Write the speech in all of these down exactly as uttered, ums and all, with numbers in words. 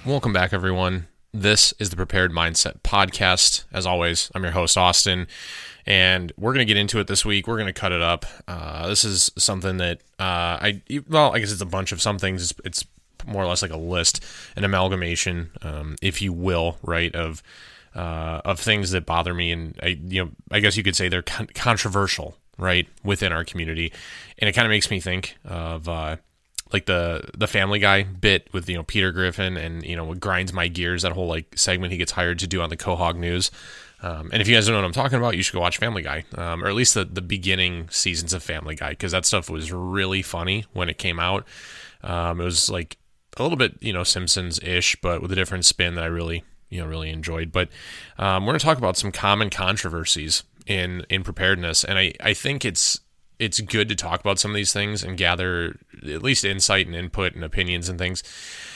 Welcome back, everyone. This is the Prepared Mindset Podcast. As always, I'm your host, Austin, and we're going to get into it this week. We're going to cut it up. Uh, this is something that uh, I, well, I guess it's a bunch of some things. It's, it's more or less like a list, an amalgamation, um, if you will, right, of uh, of things that bother me, and I, you know, I guess you could say they're con- controversial, right, within our community, and it kind of makes me think of uh, like the the Family Guy bit with, you know, Peter Griffin, and, you know, what grinds my gears, that whole like segment he gets hired to do on the Quahog News. Um, and if you guys don't know what I'm talking about, you should go watch Family Guy, um, or at least the, the beginning seasons of Family Guy, because that stuff was really funny when it came out. Um, it was like a little bit, you know, Simpsons-ish, but with a different spin that I really, you know, really enjoyed. But um, we're going to talk about some common controversies in in preparedness, and I, I think it's it's good to talk about some of these things and gather at least insight and input and opinions and things,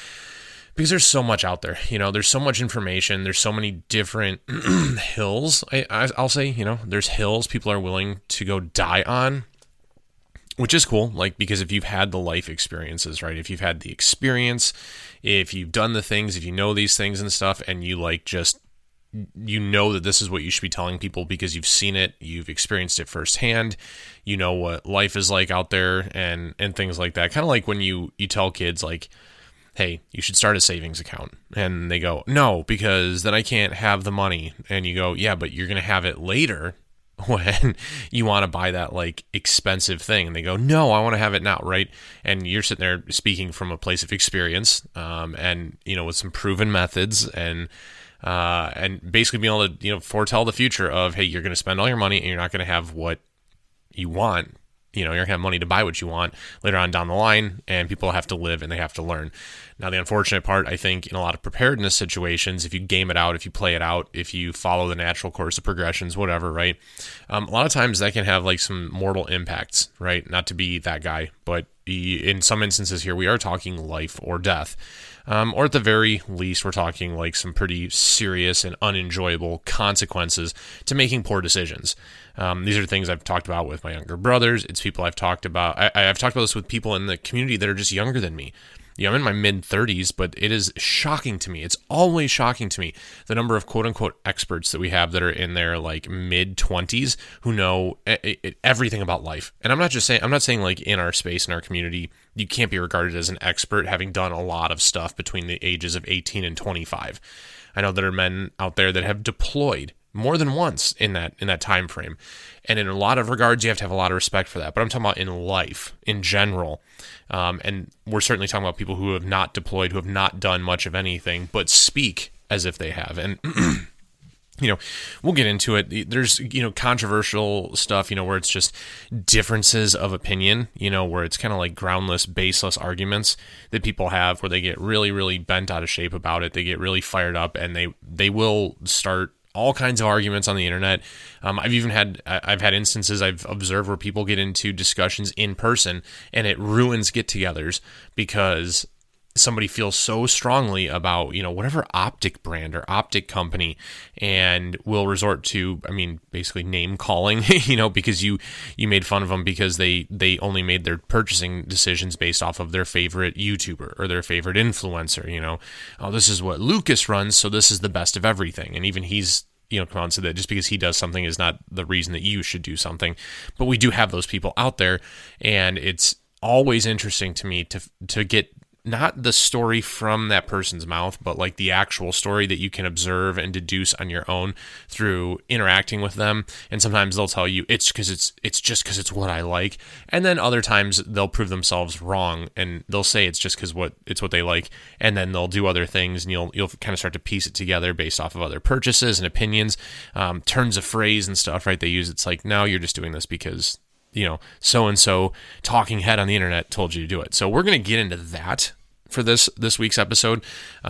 because there's so much out there. You know, there's so much information. There's so many different hills. I, I, I'll say, you know, there's hills people are willing to go die on, which is cool. Like, because if you've had the life experiences, right? If you've had the experience, if you've done the things, if you know these things and stuff, and you like just, you know that this is what you should be telling people because you've seen it, you've experienced it firsthand, you know what life is like out there, and and things like that. Kind of like when you you tell kids, like, hey, you should start a savings account, and they go, no, because then I can't have the money. And you go, yeah, but you're gonna have it later when you want to buy that like expensive thing. And they go, no, I want to have it now, right? And you're sitting there speaking from a place of experience, um, and, you know, with some proven methods, and Uh, and basically being able to, you know, foretell the future of, hey, you're going to spend all your money and you're not going to have what you want. You know, you're going to have money to buy what you want later on down the line, and people have to live and they have to learn. Now, the unfortunate part, I think, in a lot of preparedness situations, if you game it out, if you play it out, if you follow the natural course of progressions, whatever, right? Um, a lot of times that can have like some mortal impacts, right? Not to be that guy, but in some instances here, we are talking life or death. Um, or at the very least, we're talking like some pretty serious and unenjoyable consequences to making poor decisions. Um, these are things I've talked about with my younger brothers. It's people I've talked about. I, I've talked about this with people in the community that are just younger than me. You know, I'm in my mid thirties, but it is shocking to me. It's always shocking to me the number of quote unquote experts that we have that are in their like mid twenties who know e- e- everything about life. And I'm not just saying, I'm not saying like in our space, in our community, you can't be regarded as an expert having done a lot of stuff between the ages of eighteen and twenty-five. I know there are men out there that have deployed more than once in that in that time frame. And in a lot of regards, you have to have a lot of respect for that. But I'm talking about in life, in general. Um, and we're certainly talking about people who have not deployed, who have not done much of anything, but speak as if they have. And, you know, we'll get into it. There's, you know, controversial stuff, you know, where it's just differences of opinion, you know, where it's kind of like groundless, baseless arguments that people have, where they get really, really bent out of shape about it. They get really fired up, and they, they will start all kinds of arguments on the internet. Um, I've even had I've had instances I've observed where people get into discussions in person, and it ruins get-togethers because somebody feels so strongly about, you know, whatever optic brand or optic company, and will resort to, I mean, basically name calling, you know, because you you made fun of them because they they only made their purchasing decisions based off of their favorite YouTuber or their favorite influencer. You know, oh, this is what Lucas runs, so this is the best of everything. And even he's, you know, come on and said that just because he does something is not the reason that you should do something. But we do have those people out there, and it's always interesting to me to to get not the story from that person's mouth, but like the actual story that you can observe and deduce on your own through interacting with them. And sometimes they'll tell you it's because it's it's just because it's what I like, and then other times they'll prove themselves wrong, and they'll say it's just because what it's what they like, and then they'll do other things, and you'll you'll kind of start to piece it together based off of other purchases and opinions, um, turns of phrase and stuff, right? They use it's like, no, you're just doing this because, you know, so-and-so talking head on the internet told you to do it. So we're going to get into that for this this week's episode.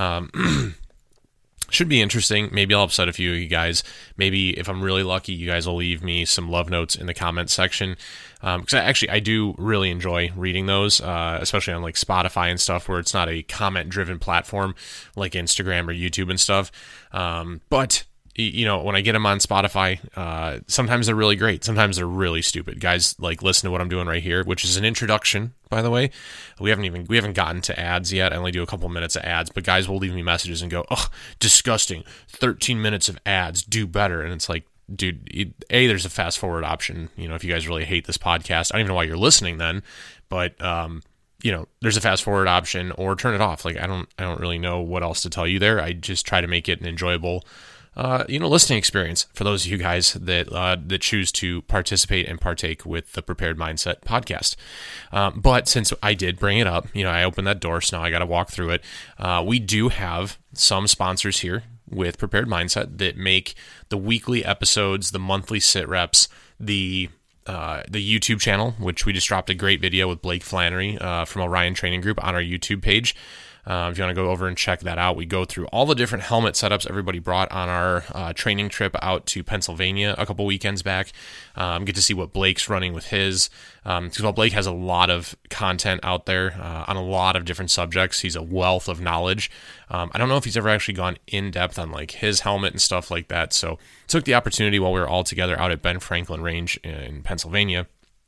Um, should be interesting. Maybe I'll upset a few of you guys. Maybe if I'm really lucky, you guys will leave me some love notes in the comments section. Because um, I, actually, I do really enjoy reading those, uh, especially on like Spotify and stuff, where it's not a comment-driven platform like Instagram or YouTube and stuff. Um, but you know, when I get them on Spotify, uh, sometimes they're really great. Sometimes they're really stupid. Guys, like, listen to what I'm doing right here, which is an introduction, by the way. We haven't even, we haven't gotten to ads yet. I only do a couple minutes of ads, but guys will leave me messages and go, oh, disgusting. thirteen minutes of ads, do better. And it's like, dude, A, there's a fast forward option. You know, if you guys really hate this podcast, I don't even know why you're listening then, but, um, you know, there's a fast forward option, or turn it off. Like, I don't, I don't really know what else to tell you there. I just try to make it an enjoyable, uh, you know, listening experience for those of you guys that, uh, that choose to participate and partake with the Prepared Mindset podcast. Um, but since I did bring it up, you know, I opened that door, so now I got to walk through it. Uh, we do have some sponsors here with Prepared Mindset that make the weekly episodes, the monthly sit reps, the Uh, the YouTube channel, which we just dropped a great video with Blake Flannery uh, from Orion Training Group on our YouTube page. Uh, if you want to go over and check that out, we go through all the different helmet setups everybody brought on our uh, training trip out to Pennsylvania a couple weekends back. Um, get to see what Blake's running with his. Um, because while Blake has a lot of content out there uh, on a lot of different subjects, he's a wealth of knowledge. Um, I don't know if he's ever actually gone in depth on like his helmet and stuff like that. So took the opportunity while we were all together out at Ben Franklin Range in Pennsylvania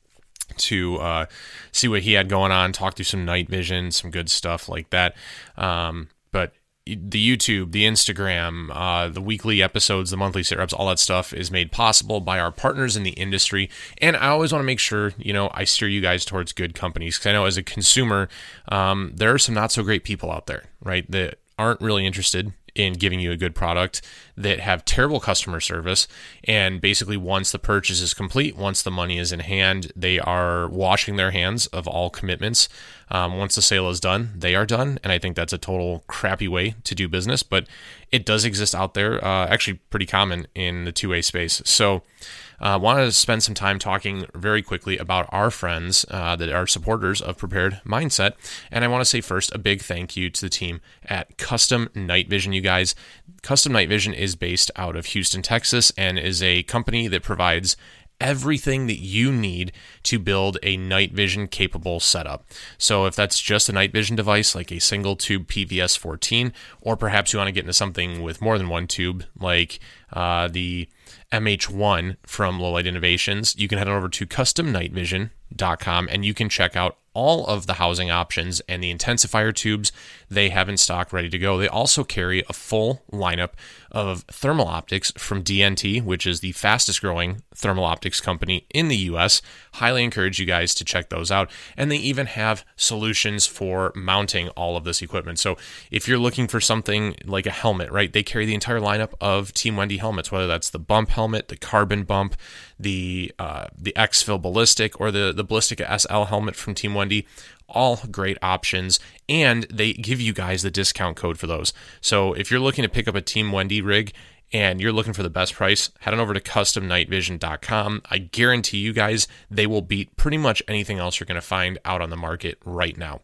to uh, see what he had going on, talk through some night vision, some good stuff like that. Um, but the YouTube, the Instagram, uh, the weekly episodes, the monthly sit reps, all that stuff is made possible by our partners in the industry. And I always want to make sure, you know, I steer you guys towards good companies, because I know as a consumer, um, there are some not so great people out there, right, that aren't really interested in giving you a good product, that have terrible customer service, and basically once the purchase is complete, once the money is in hand, they are washing their hands of all commitments. Um, once the sale is done, they are done, and I think that's a total crappy way to do business, but it does exist out there, uh, actually pretty common in the two-way space. So I uh, wanted to spend some time talking very quickly about our friends uh, that are supporters of Prepared Mindset. And I want to say first a big thank you to the team at Custom Night Vision, you guys. Custom Night Vision is based out of Houston, Texas, and is a company that provides everything that you need to build a night vision capable setup. So if that's just a night vision device like a single tube P V S fourteen, or perhaps you want to get into something with more than one tube like uh, the M H one from Low Light Innovations, you can head over to custom night vision dot com and you can check out all of the housing options and the intensifier tubes they have in stock ready to go. They also carry a full lineup of thermal optics from D N T, which is the fastest growing thermal optics company in the U S. Highly encourage you guys to check those out. And they even have solutions for mounting all of this equipment. So if you're looking for something like a helmet, right, they carry the entire lineup of Team Wendy helmets, whether that's the bump helmet, the carbon bump, the uh, the X-Fill ballistic, or the, the ballistic S L helmet from Team Wendy. All great options, and they give you guys the discount code for those. So if you're looking to pick up a Team Wendy rig and you're looking for the best price, head on over to custom night vision dot com. I guarantee you guys they will beat pretty much anything else you're going to find out on the market right now.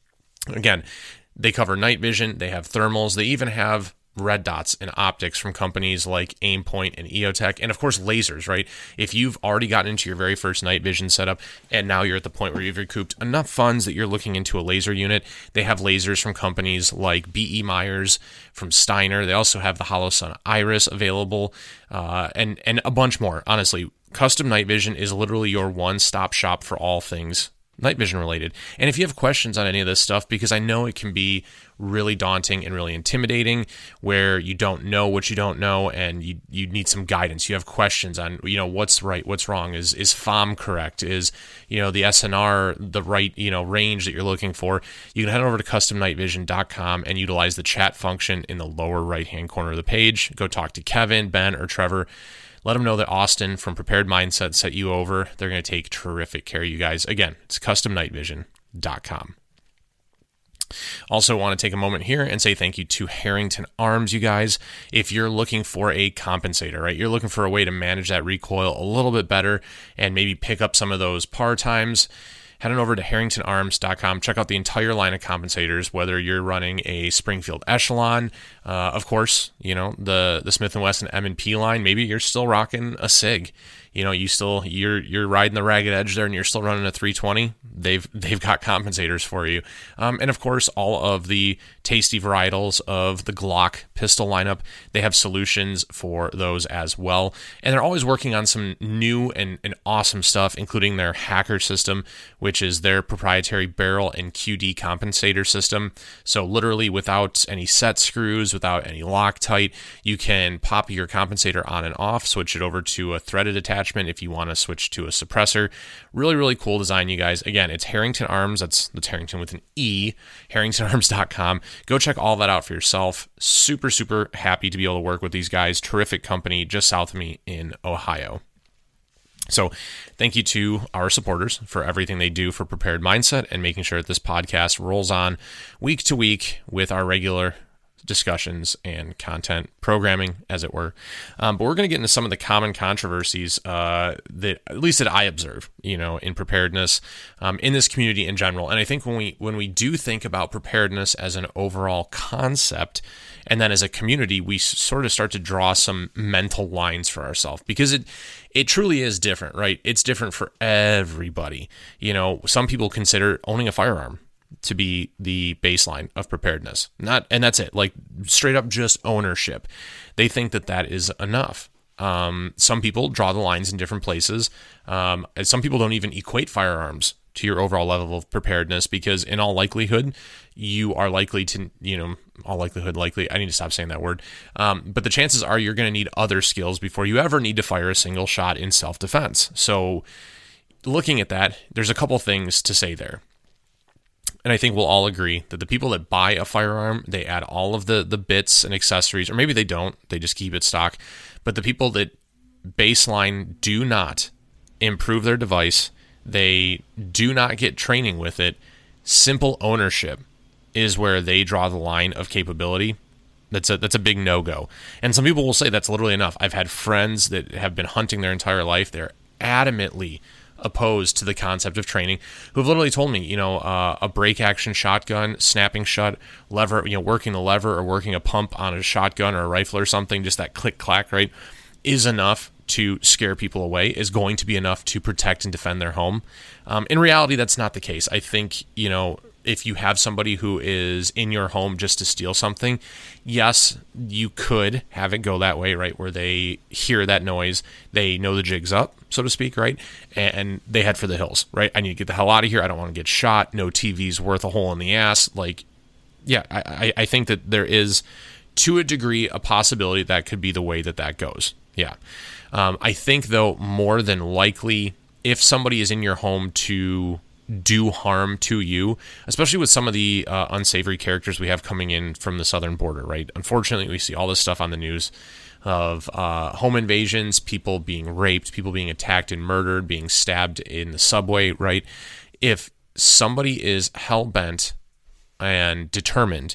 Again, they cover night vision, they have thermals, they even have red dots and optics from companies like Aimpoint and E O Tech, and of course lasers, right? If you've already gotten into your very first night vision setup and now you're at the point where you've recouped enough funds that you're looking into a laser unit, they have lasers from companies like B E Myers, from Steiner. They also have the Holosun Iris available, uh, and, and a bunch more. Honestly, Custom Night Vision is literally your one-stop shop for all things night vision related. And if you have questions on any of this stuff, because I know it can be really daunting and really intimidating where you don't know what you don't know and you you need some guidance. You have questions on, you know, what's right, what's wrong, is is F O M correct, is, you know, the S N R the right, you know, range that you're looking for. You can head over to custom night vision dot com and utilize the chat function in the lower right hand corner of the page. Go talk to Kevin, Ben, or Trevor. Let them know that Austin from Prepared Mindset set you over. They're going to take terrific care of you guys. Again, it's custom night vision dot com. Also want to take a moment here and say thank you to Harrington Arms, you guys. If you're looking for a compensator, right, you're looking for a way to manage that recoil a little bit better and maybe pick up some of those par times, head on over to harrington arms dot com. Check out the entire line of compensators, whether you're running a Springfield Echelon, uh, of course, you know, the, the Smith and Wesson M and P line. Maybe you're still rocking a SIG. you know, you still you're you're riding the ragged edge there, and you're still running a three twenty. They've they've got compensators for you, um, and of course, all of the tasty varietals of the Glock pistol lineup, they have solutions for those as well, and they're always working on some new and, and awesome stuff, including their Hacker system, which is their proprietary barrel and Q D compensator system. So literally, without any set screws, without any Loctite, you can pop your compensator on and off, switch it over to a threaded attachment if you want to switch to a suppressor. Really, really cool design, you guys. Again, it's Harrington Arms. That's that's Harrington with an E, harrington arms dot com. Go check all that out for yourself. Super, super happy to be able to work with these guys. Terrific company just south of me in Ohio. So thank you to our supporters for everything they do for Prepared Mindset and making sure that this podcast rolls on week to week with our regular discussions and content programming, as it were. Um, but we're going to get into some of the common controversies uh, that, at least that I observe, you know, in preparedness um, in this community in general. And I think when we when we do think about preparedness as an overall concept, and then as a community, we sort of start to draw some mental lines for ourselves, because it it truly is different, right? It's different for everybody. You know, some people consider owning a firearm to be the baseline of preparedness. Not, and that's it, like straight up just ownership. They think that that is enough. Um, some people draw the lines in different places. Um, and some people don't even equate firearms to your overall level of preparedness, because in all likelihood, you are likely to, you know, all likelihood, likely, I need to stop saying that word. Um, but the chances are you're going to need other skills before you ever need to fire a single shot in self-defense. So looking at that, there's a couple things to say there. And I think we'll all agree that the people that buy a firearm, they add all of the, the bits and accessories, or maybe they don't, they just keep it stock. But the people that baseline do not improve their device, they do not get training with it, simple ownership is where they draw the line of capability. That's a that's a big no-go. And some people will say that's literally enough. I've had friends that have been hunting their entire life. They're adamantly opposed to the concept of training, who've literally told me, you know, uh, a break action shotgun, snapping shut, lever, you know, working the lever or working a pump on a shotgun or a rifle or something, just that click clack, right, is enough to scare people away, is going to be enough to protect and defend their home. Um, in reality, that's not the case. I think, you know, if you have somebody who is in your home just to steal something, yes, you could have it go that way, right? Where they hear that noise, they know the jig's up, so to speak, right? And they head for the hills, right? I need to get the hell out of here. I don't want to get shot. No T V's worth a hole in the ass. Like, yeah, I, I think that there is, to a degree, a possibility that could be the way that that goes. Yeah. Um, I think, though, more than likely, if somebody is in your home to do harm to you, especially with some of the uh, unsavory characters we have coming in from the southern border, right? Unfortunately, we see all this stuff on the news of uh, home invasions, people being raped, people being attacked and murdered, being stabbed in the subway, right? If somebody is hell-bent and determined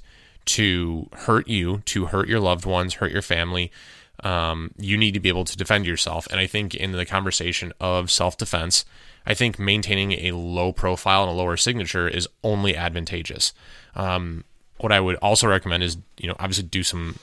to hurt you, to hurt your loved ones, hurt your family, um, you need to be able to defend yourself. And I think in the conversation of self-defense, I think maintaining a low profile and a lower signature is only advantageous. Um, what I would also recommend is, you know, obviously do some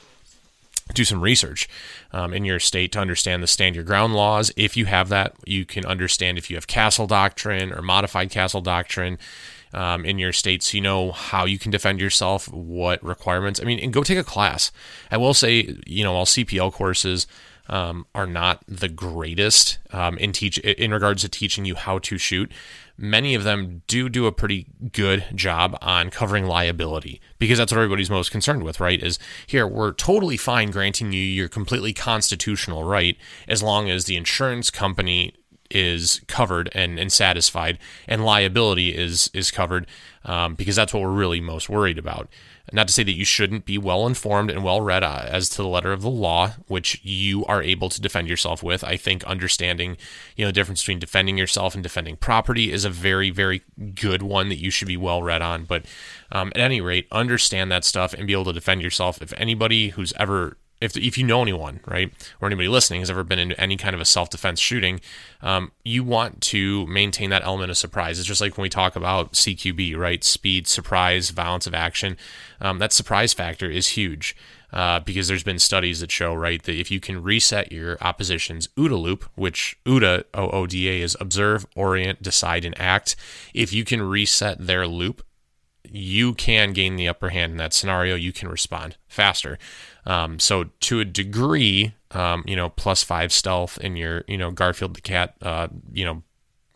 do some research um, in your state to understand the stand your ground laws. If you have that, you can understand if you have castle doctrine or modified castle doctrine um, in your state, so you know how you can defend yourself, what requirements. I mean, and go take a class. I will say, you know, all C P L courses Um, are not the greatest um, in teach in regards to teaching you how to shoot. Many of them do do a pretty good job on covering liability, because that's what everybody's most concerned with, right? Is here, we're totally fine granting you your completely constitutional right as long as the insurance company is covered and, and satisfied, and liability is is covered, um, because that's what we're really most worried about. Not to say that you shouldn't be well-informed and well-read uh, as to the letter of the law, which you are able to defend yourself with. I think understanding, you know, the difference between defending yourself and defending property is a very, very good one that you should be well-read on. But um, at any rate, understand that stuff and be able to defend yourself. If anybody who's ever if if you know anyone, right, or anybody listening has ever been in any kind of a self-defense shooting, um, you want to maintain that element of surprise. It's just like when we talk about C Q B, right? Speed, surprise, violence of action. Um, that surprise factor is huge. Uh, because there's been studies that show, right, that if you can reset your opposition's OODA loop, which OODA, O O D A, is observe, orient, decide, and act. If you can reset their loop, you can gain the upper hand in that scenario. You can respond faster. Um, so to a degree, um, you know, plus five stealth in your, you know, Garfield the cat, uh, you know,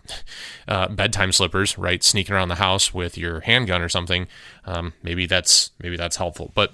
uh, bedtime slippers, right, sneaking around the house with your handgun or something. Um, maybe that's maybe that's helpful, but.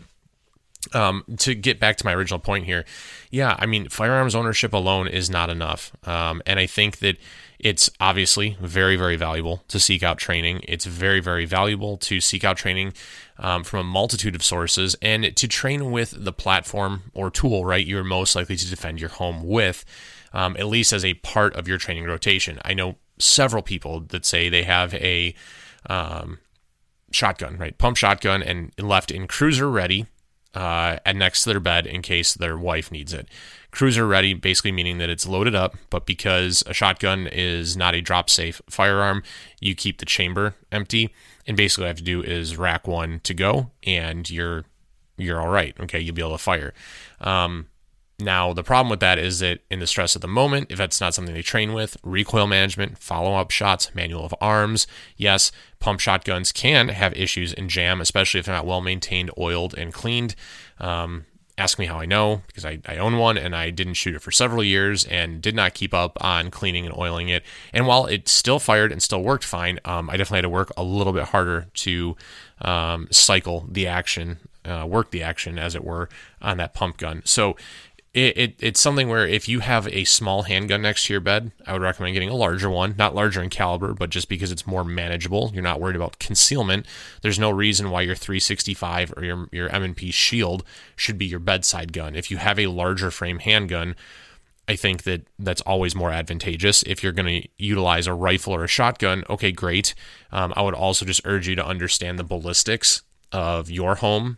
Um, to get back to my original point here, yeah, I mean, firearms ownership alone is not enough. Um, and I think that it's obviously very, very valuable to seek out training. It's very, very valuable to seek out training um, from a multitude of sources and to train with the platform or tool, right, you're most likely to defend your home with, um, at least as a part of your training rotation. I know several people that say they have a um, shotgun, right, pump shotgun and left in cruiser ready, Uh, and next to their bed in case their wife needs it. Cruiser ready, basically meaning that it's loaded up, but because a shotgun is not a drop safe firearm, you keep the chamber empty, and basically what you have to do is rack one to go, and you're you're all right. Okay, you'll be able to fire. Um, now, the problem with that is that in the stress of the moment, if that's not something they train with, recoil management, follow-up shots, manual of arms, yes, pump shotguns can have issues in jam, especially if they're not well-maintained, oiled, and cleaned. Um, ask me how I know, because I, I own one, and I didn't shoot it for several years and did not keep up on cleaning and oiling it. And while it still fired and still worked fine, um, I definitely had to work a little bit harder to um, cycle the action, uh, work the action, as it were, on that pump gun. So It, it it's something where if you have a small handgun next to your bed, I would recommend getting a larger one, not larger in caliber, but just because it's more manageable. You're not worried about concealment. There's no reason why your three sixty-five or your your M and P Shield should be your bedside gun. If you have a larger frame handgun, I think that that's always more advantageous. If you're going to utilize a rifle or a shotgun, okay, great. Um, I would also just urge you to understand the ballistics of your home.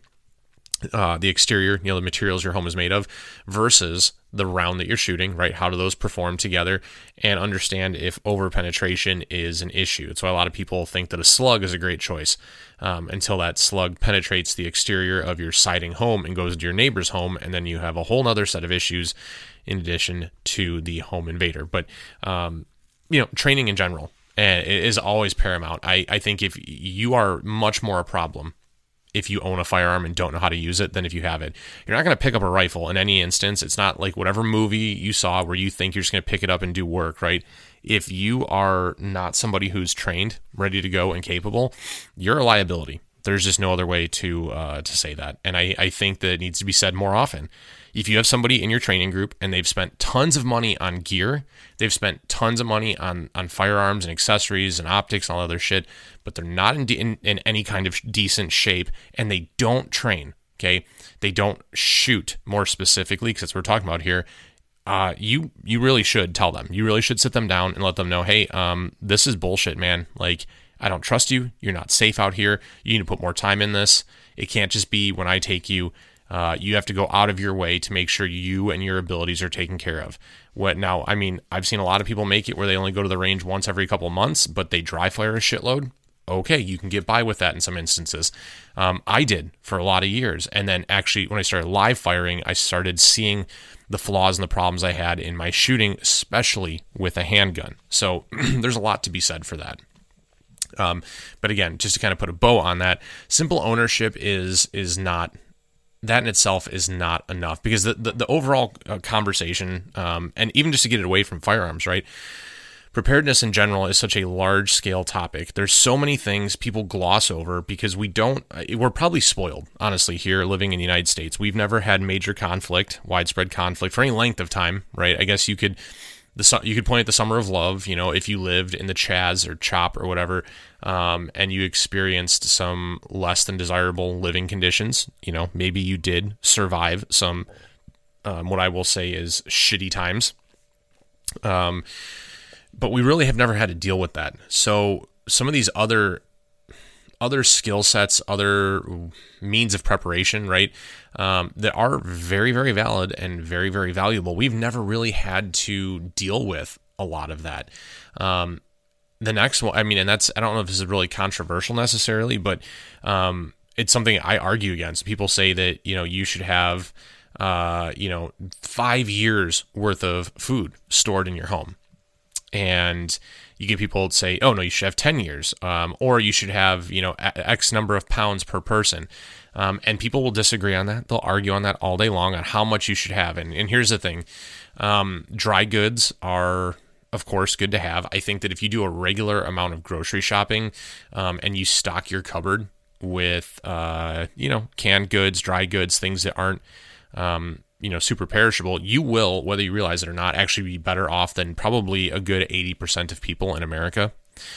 Uh, the exterior, you know, the materials your home is made of versus the round that you're shooting, right? How do those perform together, and understand if over penetration is an issue. It's why a lot of people think that a slug is a great choice um, until that slug penetrates the exterior of your siding home and goes into your neighbor's home, and then you have a whole nother set of issues in addition to the home invader. But, um, you know, training in general uh, is always paramount. I, I think if you are much more a problem if you own a firearm and don't know how to use it than if you have it. You're not going to pick up a rifle in any instance. It's not like whatever movie you saw where you think you're just going to pick it up and do work, right? If you are not somebody who's trained, ready to go, and capable, you're a liability. There's just no other way to uh, to say that. And I, I think that it needs to be said more often. If you have somebody in your training group and they've spent tons of money on gear, they've spent tons of money on, on firearms and accessories and optics and all other shit, but they're not in, de- in, in any kind of decent shape, and they don't train, okay? They don't shoot more specifically, because that's what we're talking about here. Uh, you you really should tell them. You really should sit them down and let them know, hey, um, this is bullshit, man. Like, I don't trust you. You're not safe out here. You need to put more time in this. It can't just be when I take you. Uh, you have to go out of your way to make sure you and your abilities are taken care of. What now? I mean, I've seen a lot of people make it where they only go to the range once every couple of months, but they dry fire a shitload. Okay, you can get by with that in some instances. Um, I did for a lot of years. And then actually, when I started live firing, I started seeing the flaws and the problems I had in my shooting, especially with a handgun. So there's a lot to be said for that. Um, but again, just to kind of put a bow on that, simple ownership is is not, that in itself is not enough, because the, the, the overall uh, conversation, um, and even just to get it away from firearms, right? Preparedness in general is such a large scale topic. There's so many things people gloss over because we don't, we're probably spoiled, honestly, here living in the United States. We've never had major conflict, widespread conflict for any length of time, right? I guess you could, the you could point at the Summer of Love, you know, if you lived in the Chaz or Chop or whatever, um, and you experienced some less than desirable living conditions, you know, maybe you did survive some, um, what I will say is shitty times. Um, But we really have never had to deal with that. So some of these other other skill sets, other means of preparation, right? Um, that are very, very valid and very, very valuable. We've never really had to deal with a lot of that. Um, the next one, I mean, and that's, I don't know if this is really controversial necessarily, but um, it's something I argue against. People say that, you know, you should have, uh, you know, five years worth of food stored in your home. And you get people to say, oh, no, you should have ten years, um, or you should have, you know, X number of pounds per person. Um, and people will disagree on that. They'll argue on that all day long on how much you should have. And, and here's the thing. Um, dry goods are, of course, good to have. I think that if you do a regular amount of grocery shopping um, and you stock your cupboard with, uh, you know, canned goods, dry goods, things that aren't, um, you know, super perishable, you will, whether you realize it or not, actually be better off than probably a good eighty percent of people in America.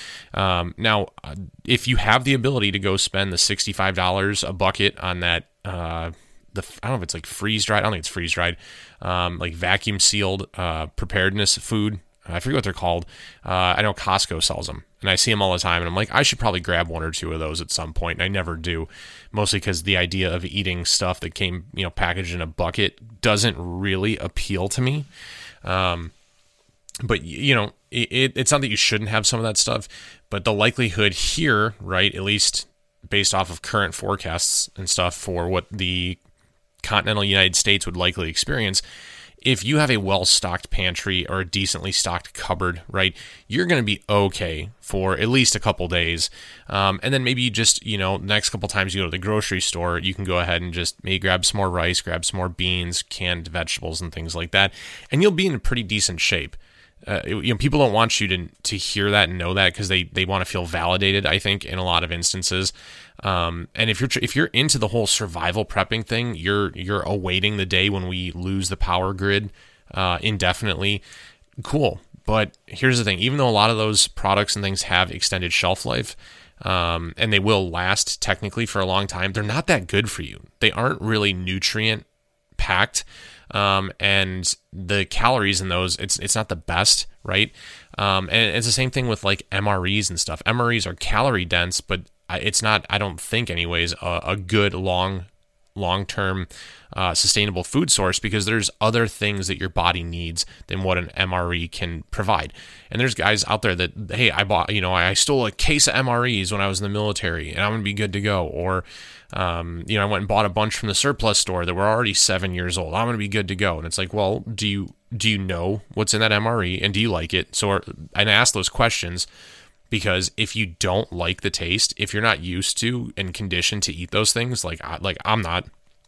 Um, now, if you have the ability to go spend the sixty-five dollars a bucket on that, uh, the I don't know if it's like freeze dried, I don't think it's freeze dried, um, like vacuum sealed uh, preparedness food. I forget what they're called. Uh, I know Costco sells them, and I see them all the time, and I'm like, I should probably grab one or two of those at some point, and I never do, mostly because the idea of eating stuff that came, you know, packaged in a bucket doesn't really appeal to me. Um, but, you know, it, it's not that you shouldn't have some of that stuff, but the likelihood here, right, at least based off of current forecasts and stuff for what the continental United States would likely experience, if you have a well-stocked pantry or a decently stocked cupboard, right, you're going to be okay for at least a couple days. Um, and then maybe you just, you know, next couple times you go to the grocery store, you can go ahead and just maybe grab some more rice, grab some more beans, canned vegetables, and things like that. And you'll be in a pretty decent shape. Uh, you know, people don't want you to to hear that and know that because they, they want to feel validated, I think, in a lot of instances. Um, and if you're if you're into the whole survival prepping thing, you're you're awaiting the day when we lose the power grid uh, indefinitely. Cool, but here's the thing: even though a lot of those products and things have extended shelf life, um, and they will last technically for a long time, they're not that good for you. They aren't really nutrient packed. Um, and the calories in those, it's it's not the best, right? Um, and it's the same thing with like M R Es and stuff. M R Es are calorie dense, but it's not, I don't think anyways, a, a good long, long-term uh, sustainable food source because there's other things that your body needs than what an M R E can provide. And there's guys out there that, hey, I bought, you know, I stole a case of M R Es when I was in the military and I'm going to be good to go. Or, um, you know, I went and bought a bunch from the surplus store that were already seven years old. I'm going to be good to go. And it's like, well, do you, do you know what's in that M R E and do you like it? So, and I ask those questions because if you don't like the taste, if you're not used to and conditioned to eat those things, like, I, like I'm not,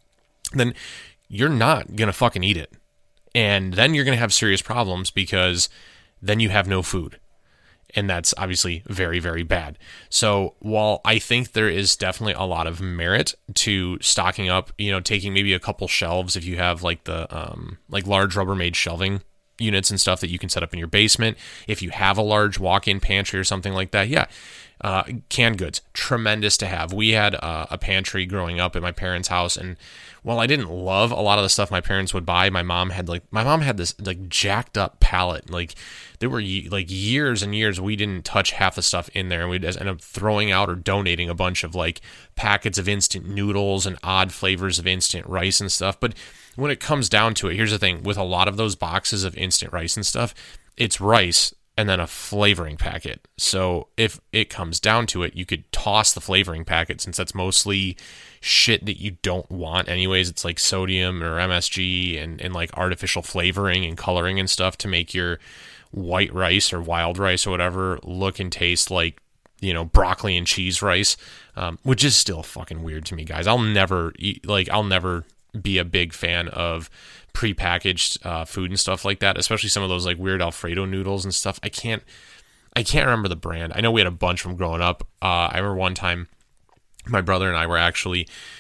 then you're not going to fucking eat it. And then you're going to have serious problems because then you have no food. And that's obviously very, very bad. So while I think there is definitely a lot of merit to stocking up, you know, taking maybe a couple shelves if you have like the um, like large Rubbermaid shelving units and stuff that you can set up in your basement. If you have a large walk-in pantry or something like that, yeah. Uh, canned goods, tremendous to have. We had uh, a pantry growing up at my parents' house, and while I didn't love a lot of the stuff my parents would buy, my mom had like my mom had this like jacked up palate. Like there were like years and years we didn't touch half the stuff in there, and we'd just end up throwing out or donating a bunch of like packets of instant noodles and odd flavors of instant rice and stuff. But when it comes down to it, here's the thing: with a lot of those boxes of instant rice and stuff, it's rice and then a flavoring packet. So if it comes down to it, you could toss the flavoring packet since that's mostly shit that you don't want anyways. It's like sodium or M S G and, and like artificial flavoring and coloring and stuff to make your white rice or wild rice or whatever look and taste like, you know, broccoli and cheese rice, um, which is still fucking weird to me, guys. I'll never eat, like, I'll never be a big fan of prepackaged uh, food and stuff like that, especially some of those like weird Alfredo noodles and stuff. I can't, I can't remember the brand. I know we had a bunch from growing up. Uh, I remember one time my brother and I were actually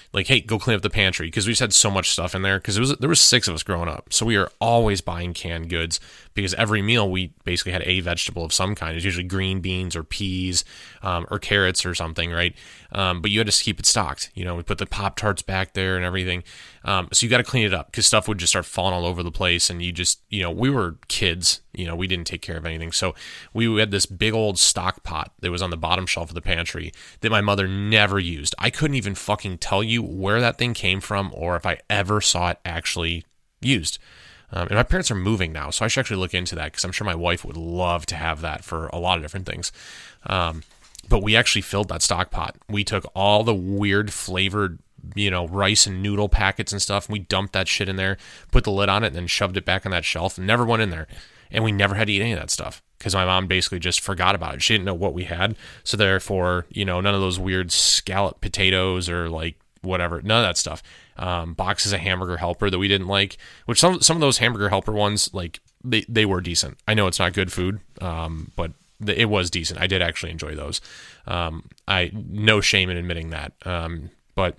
like, hey, go clean up the pantry, because we just had so much stuff in there, because it was there was six of us growing up, so we were always buying canned goods, because every meal we basically had a vegetable of some kind. It's usually green beans or peas um, or carrots or something, right? Um, but you had to keep it stocked. You know, we put the Pop-Tarts back there and everything. Um, so you got to clean it up, because stuff would just start falling all over the place, and you just, you know, we were kids, you know, we didn't take care of anything. So we had this big old stock pot that was on the bottom shelf of the pantry that my mother never used. I couldn't even fucking tell you where that thing came from or if I ever saw it actually used. Um, and my parents are moving now, so I should actually look into that, because I'm sure my wife would love to have that for a lot of different things. Um, but we actually filled that stock pot. We took all the weird flavored, you know, rice and noodle packets and stuff, and we dumped that shit in there, put the lid on it, and then shoved it back on that shelf, and never went in there. And we never had to eat any of that stuff, because my mom basically just forgot about it. She didn't know what we had, so therefore, you know, none of those weird scallop potatoes or like whatever, none of that stuff. Um, boxes of Hamburger Helper that we didn't like, which some some of those Hamburger Helper ones, like, they, they were decent. I know it's not good food, um, but it was decent. I did actually enjoy those. Um, I no shame in admitting that. Um, but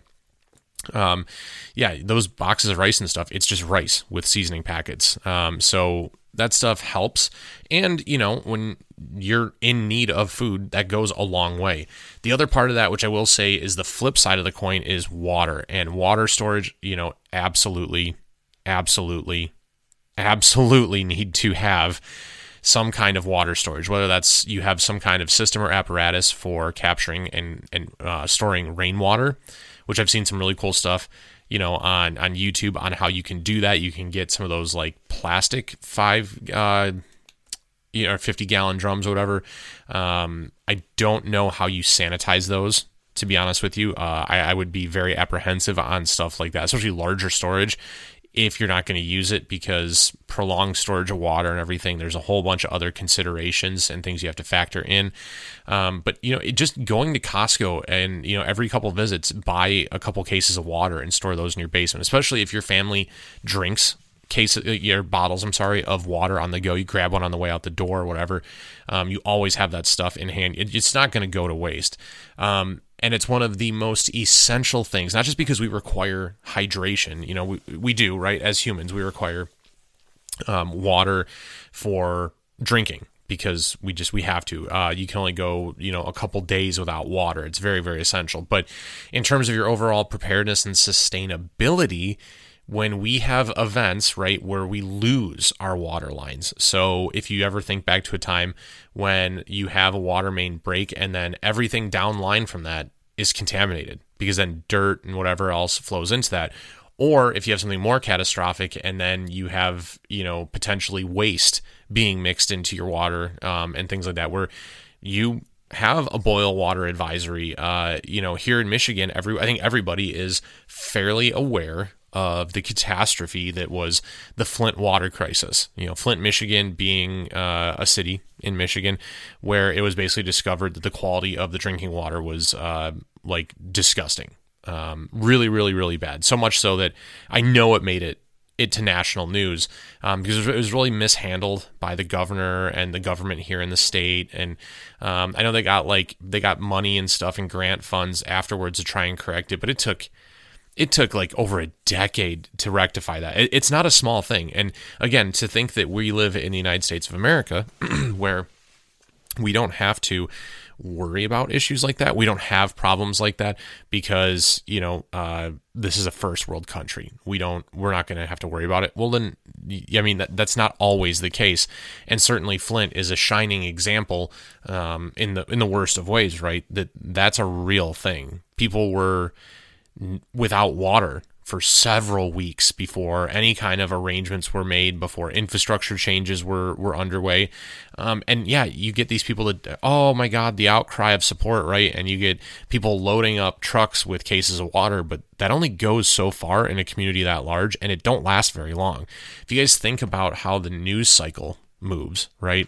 um, yeah, those boxes of rice and stuff, it's just rice with seasoning packets. Um, so that stuff helps. And, you know, when you're in need of food, that goes a long way. The other part of that, which I will say is the flip side of the coin, is water. And water storage, you know, absolutely, absolutely, absolutely need to have some kind of water storage, whether that's you have some kind of system or apparatus for capturing and, and uh, storing rainwater, which I've seen some really cool stuff, you know, on, on YouTube on how you can do that. You can get some of those like plastic five, uh, you know, fifty gallon drums or whatever. Um, I don't know how you sanitize those, to be honest with you. Uh, I, I would be very apprehensive on stuff like that, especially larger storage, if you're not going to use it, because prolonged storage of water and everything, there's a whole bunch of other considerations and things you have to factor in. Um, but, you know, it, just going to Costco and, you know, every couple of visits, buy a couple cases of water and store those in your basement, especially if your family drinks cases, your bottles, I'm sorry, of water on the go. You grab one on the way out the door or whatever. Um, you always have that stuff in hand. It, it's not going to go to waste. Um, And it's one of the most essential things, not just because we require hydration. You know, we, we do, right? As humans, we require um, water for drinking, because we just, we have to. Uh, you can only go, you know, a couple days without water. It's very, very essential. But in terms of your overall preparedness and sustainability, when we have events, right, where we lose our water lines. So if you ever think back to a time when you have a water main break and then everything downline from that is contaminated, because then dirt and whatever else flows into that. Or if you have something more catastrophic and then you have, you know, potentially waste being mixed into your water um, and things like that, where you have a boil water advisory. Uh, you know, here in Michigan, every I think everybody is fairly aware of the catastrophe that was the Flint water crisis. You know, Flint, Michigan being uh, a city in Michigan where it was basically discovered that the quality of the drinking water was uh, like disgusting. Um, really, really, really bad. So much so that I know it made it it to national news um, because it was really mishandled by the governor and the government here in the state. And um, I know they got like they got money and stuff and grant funds afterwards to try and correct it, but it took It took like over a decade to rectify that. It's not a small thing. And again, to think that we live in the United States of America where we don't have to worry about issues like that. We don't have problems like that because, you know, uh, this is a first world country. We don't, we're not going to have to worry about it. Well, then, I mean, that, that's not always the case. And certainly Flint is a shining example um, in the, in the worst of ways, right? That that's a real thing. People were without water for several weeks before any kind of arrangements were made, before infrastructure changes were, were underway. Um, and yeah, you get these people that, oh my God, the outcry of support, right? And you get people loading up trucks with cases of water, but that only goes so far in a community that large, and it don't last very long. If you guys think about how the news cycle moves, right?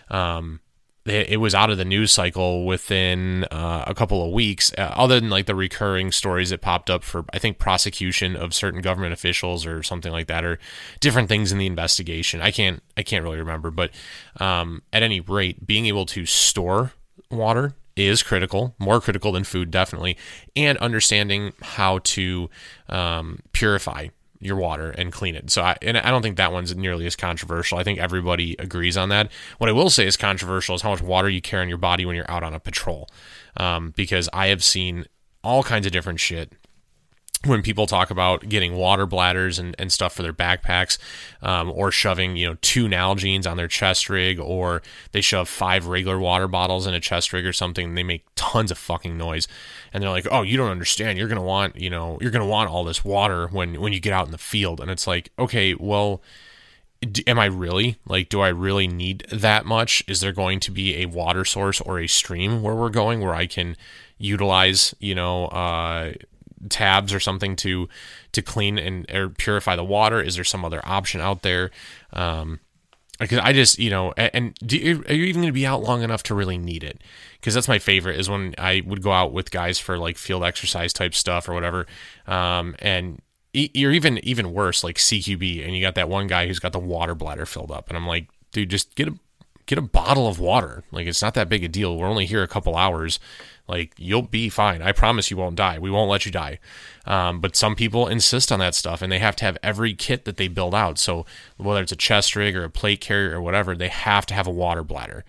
Um, it was out of the news cycle within uh, a couple of weeks, uh, other than like the recurring stories that popped up for, I think, prosecution of certain government officials or something like that, or different things in the investigation. I can't, I can't really remember, but um, at any rate, being able to store water is critical, more critical than food, definitely, and understanding how to um, purify your water and clean it. So I, and I don't think that one's nearly as controversial. I think everybody agrees on that. What I will say is controversial is how much water you carry in your body when you're out on a patrol. Um, because I have seen all kinds of different shit when people talk about getting water bladders and, and stuff for their backpacks, um, or shoving, you know, two Nalgene's on their chest rig, or they shove five regular water bottles in a chest rig or something, and they make tons of fucking noise. And they're like, oh, you don't understand. You're going to want, you know, you're going to want all this water when, when you get out in the field. And it's like, okay, well, d- am I really? Like, do I really need that much? Is there going to be a water source or a stream where we're going where I can utilize, you know, uh, tabs or something to to clean and or purify the water? Is there some other option out there? Um, because I just, you know, and, and do you, are you even going to be out long enough to really need it? Because that's my favorite, is when I would go out with guys for like field exercise type stuff or whatever, um, and you're even even worse, like C Q B, and you got that one guy who's got the water bladder filled up, and I'm like, dude, just get a get a bottle of water. Like, it's not that big a deal. We're only here a couple hours. Like, you'll be fine. I promise you won't die. We won't let you die. Um, but some people insist on that stuff, and they have to have every kit that they build out. So whether it's a chest rig or a plate carrier or whatever, they have to have a water bladder.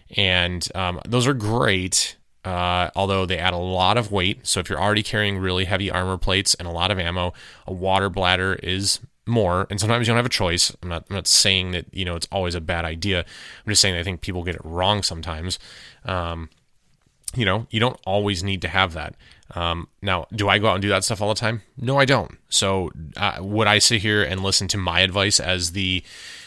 And um, those are great, uh, although they add a lot of weight. So if you're already carrying really heavy armor plates and a lot of ammo, a water bladder is more. And sometimes you don't have a choice. I'm not, I'm not saying that, you know, it's always a bad idea. I'm just saying that I think people get it wrong sometimes. Um, you know, you don't always need to have that. Um, now, do I go out and do that stuff all the time? No, I don't. So uh, would I sit here and listen to my advice as the,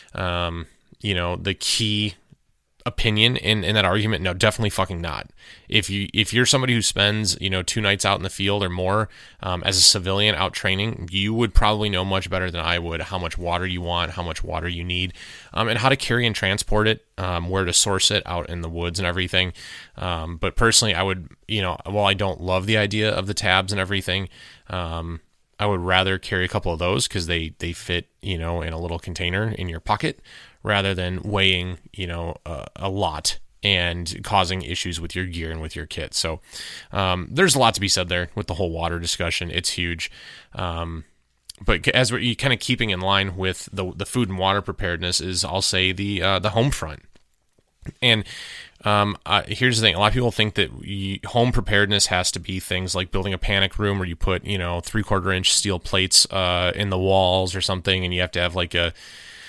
um, you know, the key opinion in, in that argument? No, definitely fucking not. If you if you're somebody who spends, you know, two nights out in the field or more, um, as a civilian out training, you would probably know much better than I would how much water you want, how much water you need, um, and how to carry and transport it, um, where to source it out in the woods and everything. Um, but personally, I would, you know, while I don't love the idea of the tabs and everything, um, I would rather carry a couple of those because they they fit, you know, in a little container in your pocket, rather than weighing, you know, uh, a lot and causing issues with your gear and with your kit. So um, there's a lot to be said there with the whole water discussion. It's huge. Um, but as we're kind of keeping in line with the the food and water preparedness is, I'll say, the uh, the home front. And um, uh, here's the thing. A lot of people think that you, home preparedness has to be things like building a panic room where you put, you know, three quarter inch steel plates uh, in the walls or something, and you have to have like a,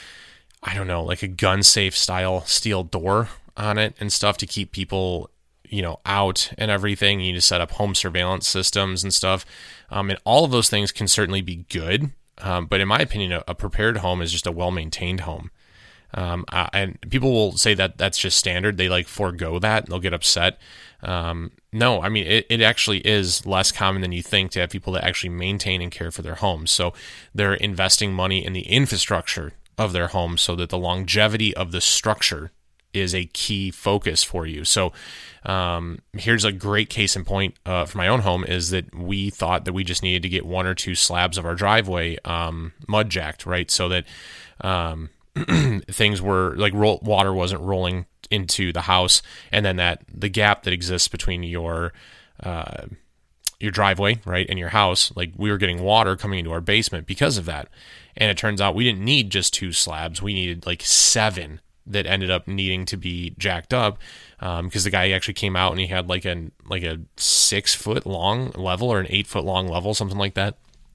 I don't know, like a gun safe style steel door on it and stuff to keep people, you know, out and everything. You need to set up home surveillance systems and stuff. Um, and all of those things can certainly be good. Um, but in my opinion, a, a prepared home is just a well-maintained home. Um, uh, and people will say that that's just standard. They like forego that. They'll get upset. Um, no, I mean, it, it actually is less common than you think to have people that actually maintain and care for their homes. So they're investing money in the infrastructure of their home so that the longevity of the structure is a key focus for you. So um, here's a great case in point uh, for my own home, is that we thought that we just needed to get one or two slabs of our driveway um, mud jacked, right? So that um, things were like roll, water wasn't rolling into the house, and then that the gap that exists between your uh, your driveway, right, and your house, like we were getting water coming into our basement because of that. And it turns out we didn't need just two slabs. We needed like seven that ended up needing to be jacked up um, because the guy actually came out and he had like a, like a six foot long level or an eight foot long level, something like that.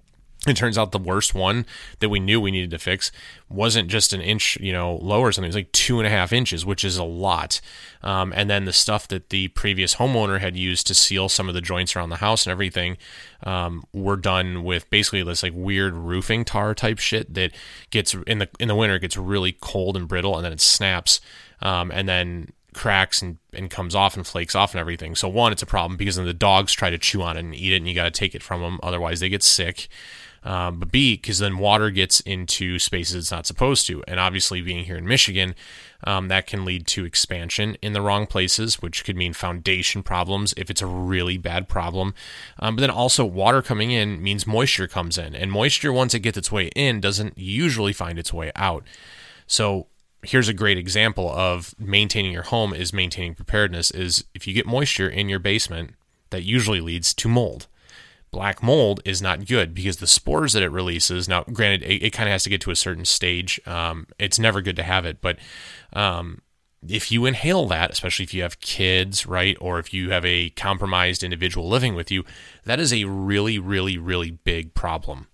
It turns out the worst one that we knew we needed to fix wasn't just an inch, you know, lower or something. It was like two and a half inches, which is a lot. Um, and then the stuff that the previous homeowner had used to seal some of the joints around the house and everything um, were done with basically this like weird roofing tar type shit that gets in the in the winter, it gets really cold and brittle, and then it snaps um, and then cracks and, and comes off and flakes off and everything. So one, it's a problem because then the dogs try to chew on it and eat it, and you got to take it from them. Otherwise, they get sick. Um, but B, because then water gets into spaces it's not supposed to. And obviously being here in Michigan, um, that can lead to expansion in the wrong places, which could mean foundation problems if it's a really bad problem. Um, but then also water coming in means moisture comes in. And moisture, once it gets its way in, doesn't usually find its way out. So here's a great example of maintaining your home is maintaining preparedness is if you get moisture in your basement, that usually leads to mold. Black mold is not good because the spores that it releases, now granted, it, it kind of has to get to a certain stage. Um, it's never good to have it, but um, if you inhale that, especially if you have kids, right, or if you have a compromised individual living with you, that is a really, really, really big problem.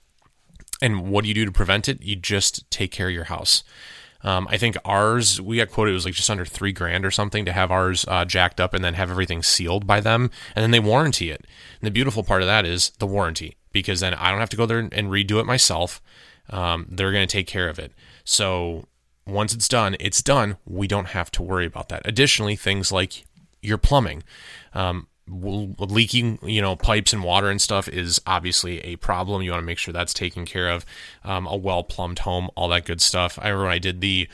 And what do you do to prevent it? You just take care of your house. Um, I think ours, we got quoted, it was like just under three grand or something to have ours uh, jacked up and then have everything sealed by them. And then they warranty it. And the beautiful part of that is the warranty, because then I don't have to go there and redo it myself. Um, they're going to take care of it. So once it's done, it's done. We don't have to worry about that. Additionally, things like your plumbing. Um, leaking, you know, pipes and water and stuff is obviously a problem. You want to make sure that's taken care of. Um, a well-plumbed home, all that good stuff. I remember when I did the